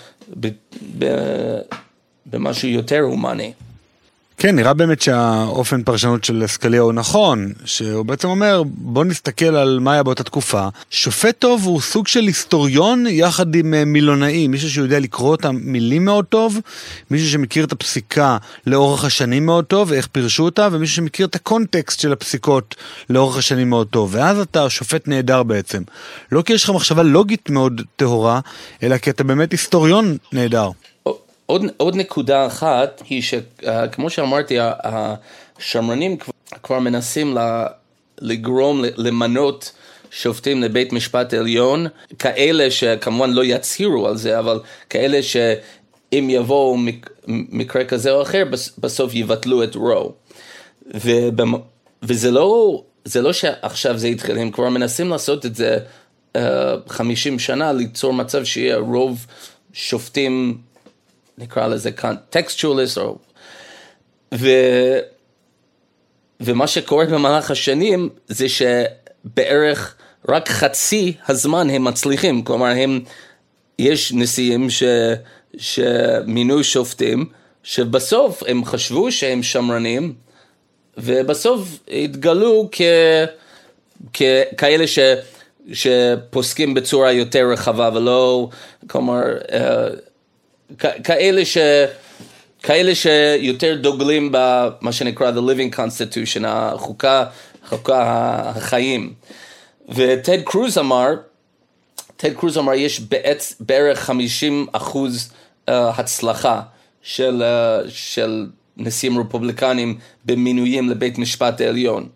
במשהו יותר הומני. כן, נראה באמת שהאופן פרשנות של סקליה הוא נכון, שהוא בעצם אומר, בוא נסתכל על מה היה באותה תקופה. שופט טוב הוא סוג של היסטוריון יחד עם מילונאי, מישהו שיודע לקרוא את המילים מאוד טוב, מישהו שמכיר את הפסיקה לאורך השנים מאוד טוב, איך פירשו אותה, ומישהו שמכיר את הקונטקסט של הפסיקות לאורך השנים מאוד טוב. ואז אתה שופט נהדר בעצם. לא כי יש לך מחשבה לוגית מאוד טהורה, אלא כי אתה באמת היסטוריון נהדר. עוד נקודה אחת היא שכמו שאמרתי, השמרנים כבר מנסים לגרום, למנות שופטים לבית משפט עליון, כאלה שכמובן לא יצהירו על זה, אבל כאלה שאם יבואו מקרה כזה או אחר, בסוף יבטלו את רו. וזה לא שעכשיו זה התחיל, הם כבר מנסים לעשות את זה 50 שנה, ליצור מצב שיהיה רוב שופטים, נקרא לזה טקסטואליסט, ומה שקורה במהלך השנים זה שבערך רק חצי הזמן הם מצליחים, כלומר יש נשיאים שמינו שופטים שבסוף הם חשבו שהם שמרנים, ובסוף התגלו כאלה שפוסקים בצורה יותר רחבה, ולא, כלומר, כאלה שיותר דוגלים במה שנקרא the living constitution, החוקה החיים. וטד קרוז אמר, יש בערך 50% הצלחה של נשיאים רפובליקנים במינויים לבית משפט העליון.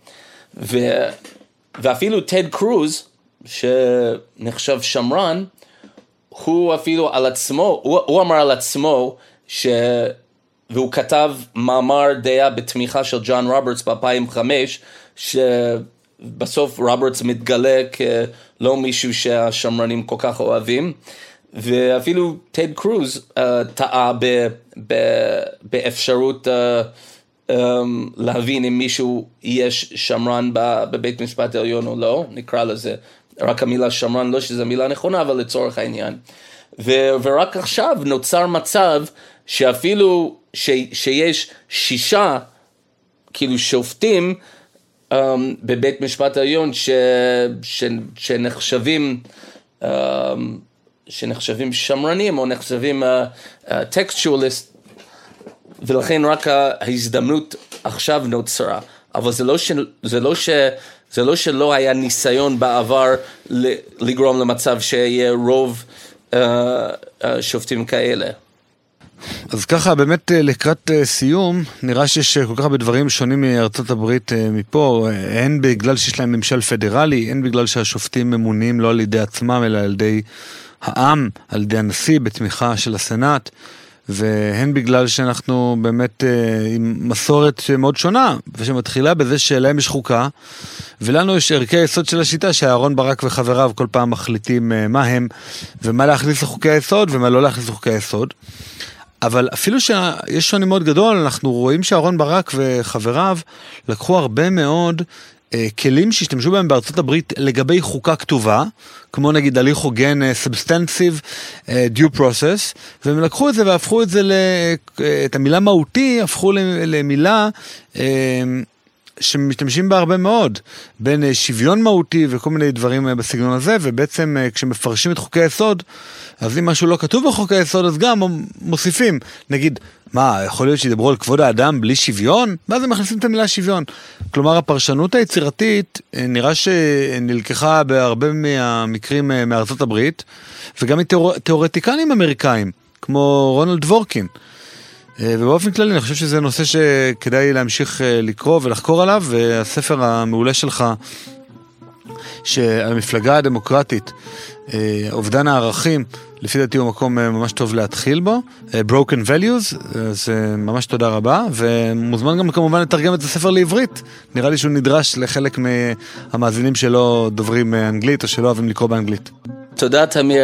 ואפילו טד קרוז, שנחשב שמרן, הוא אפילו על עצמו, הוא אמר על עצמו, והוא כתב מאמר דעה בתמיכה של ג'ון רוברטס ב-2005, שבסוף רוברטס מתגלה כלא מישהו שהשמרנים כל כך אוהבים, ואפילו טד קרוז טעה באפשרות להבין אם מישהו יש שמרן בבית משפט העליון או לא, נקרא לזה. רק המילה שמרן, לא שזו מילה נכונה, אבל לצורך העניין. ורק עכשיו נוצר מצב שאפילו שיש 6 כאילו שופטים בבית משפט העליון שנחשבים שמרנים או נחשבים טקסטואליסט, ולכן רק ההזדמנות עכשיו נוצרה. אבל זה לא שלא היה ניסיון בעבר לגרום למצב שיהיה רוב שופטים כאלה. אז ככה באמת לקראת סיום, נראה שיש כל כך הרבה דברים שונים מארצות הברית מפה, הן בגלל שיש להם ממשל פדרלי, הן בגלל שהשופטים ממונים לא על ידי עצמם, אלא על ידי העם, על ידי הנשיא, בתמיכה של הסנאט, והן בגלל שאנחנו באמת עם מסורת מאוד שונה, ושמתחילה בזה שלהם יש חוקה, ולנו יש ערכי היסוד של השיטה, שאהרון ברק וחבריו כל פעם מחליטים מה הם, ומה להכניס לחוקי היסוד, ומה לא להכניס לחוקי היסוד. אבל אפילו שיש שוני מאוד גדול, אנחנו רואים שאהרון ברק וחבריו לקחו הרבה מאוד כלים שהשתמשו בהם בארצות הברית לגבי חוקה כתובה, כמו נגיד הליך הוגן, substantive due process, והם לקחו את זה והפכו את זה, את המילה מהותי, הפכו למילה שמשתמשים בה הרבה מאוד, בין שוויון מהותי וכל מיני דברים בסגנון הזה, ובעצם כשמפרשים את חוקי היסוד, אז אם משהו לא כתוב בחוקי היסוד, אז גם מוסיפים, נגיד, מה, יכול להיות שידברו על כבוד האדם בלי שוויון? ואז הם מכניסים את המילה שוויון. כלומר, הפרשנות היצירתית נראה שנלקחה בהרבה מהמקרים מארצות הברית, וגם מתיאורטיקנים אמריקאים, כמו רונלד וורקין. ובאופן כללי אני חושב שזה נושא שכדאי להמשיך לקרוא ולחקור עליו, והספר המעולה שלך, שהמפלגה הדמוקרטית, אובדן הערכים, לפי דעתי הוא מקום ממש טוב להתחיל בו, Broken Values, אז ממש תודה רבה, ומוזמן גם כמובן לתרגם את הספר לעברית, נראה לי שהוא נדרש לחלק מהמאזינים שלא דוברים אנגלית, או שלא אוהבים לקרוא באנגלית. תודה תמיר.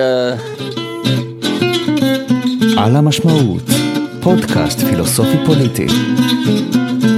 על המשמעות, פודקאסט פילוסופי פוליטי.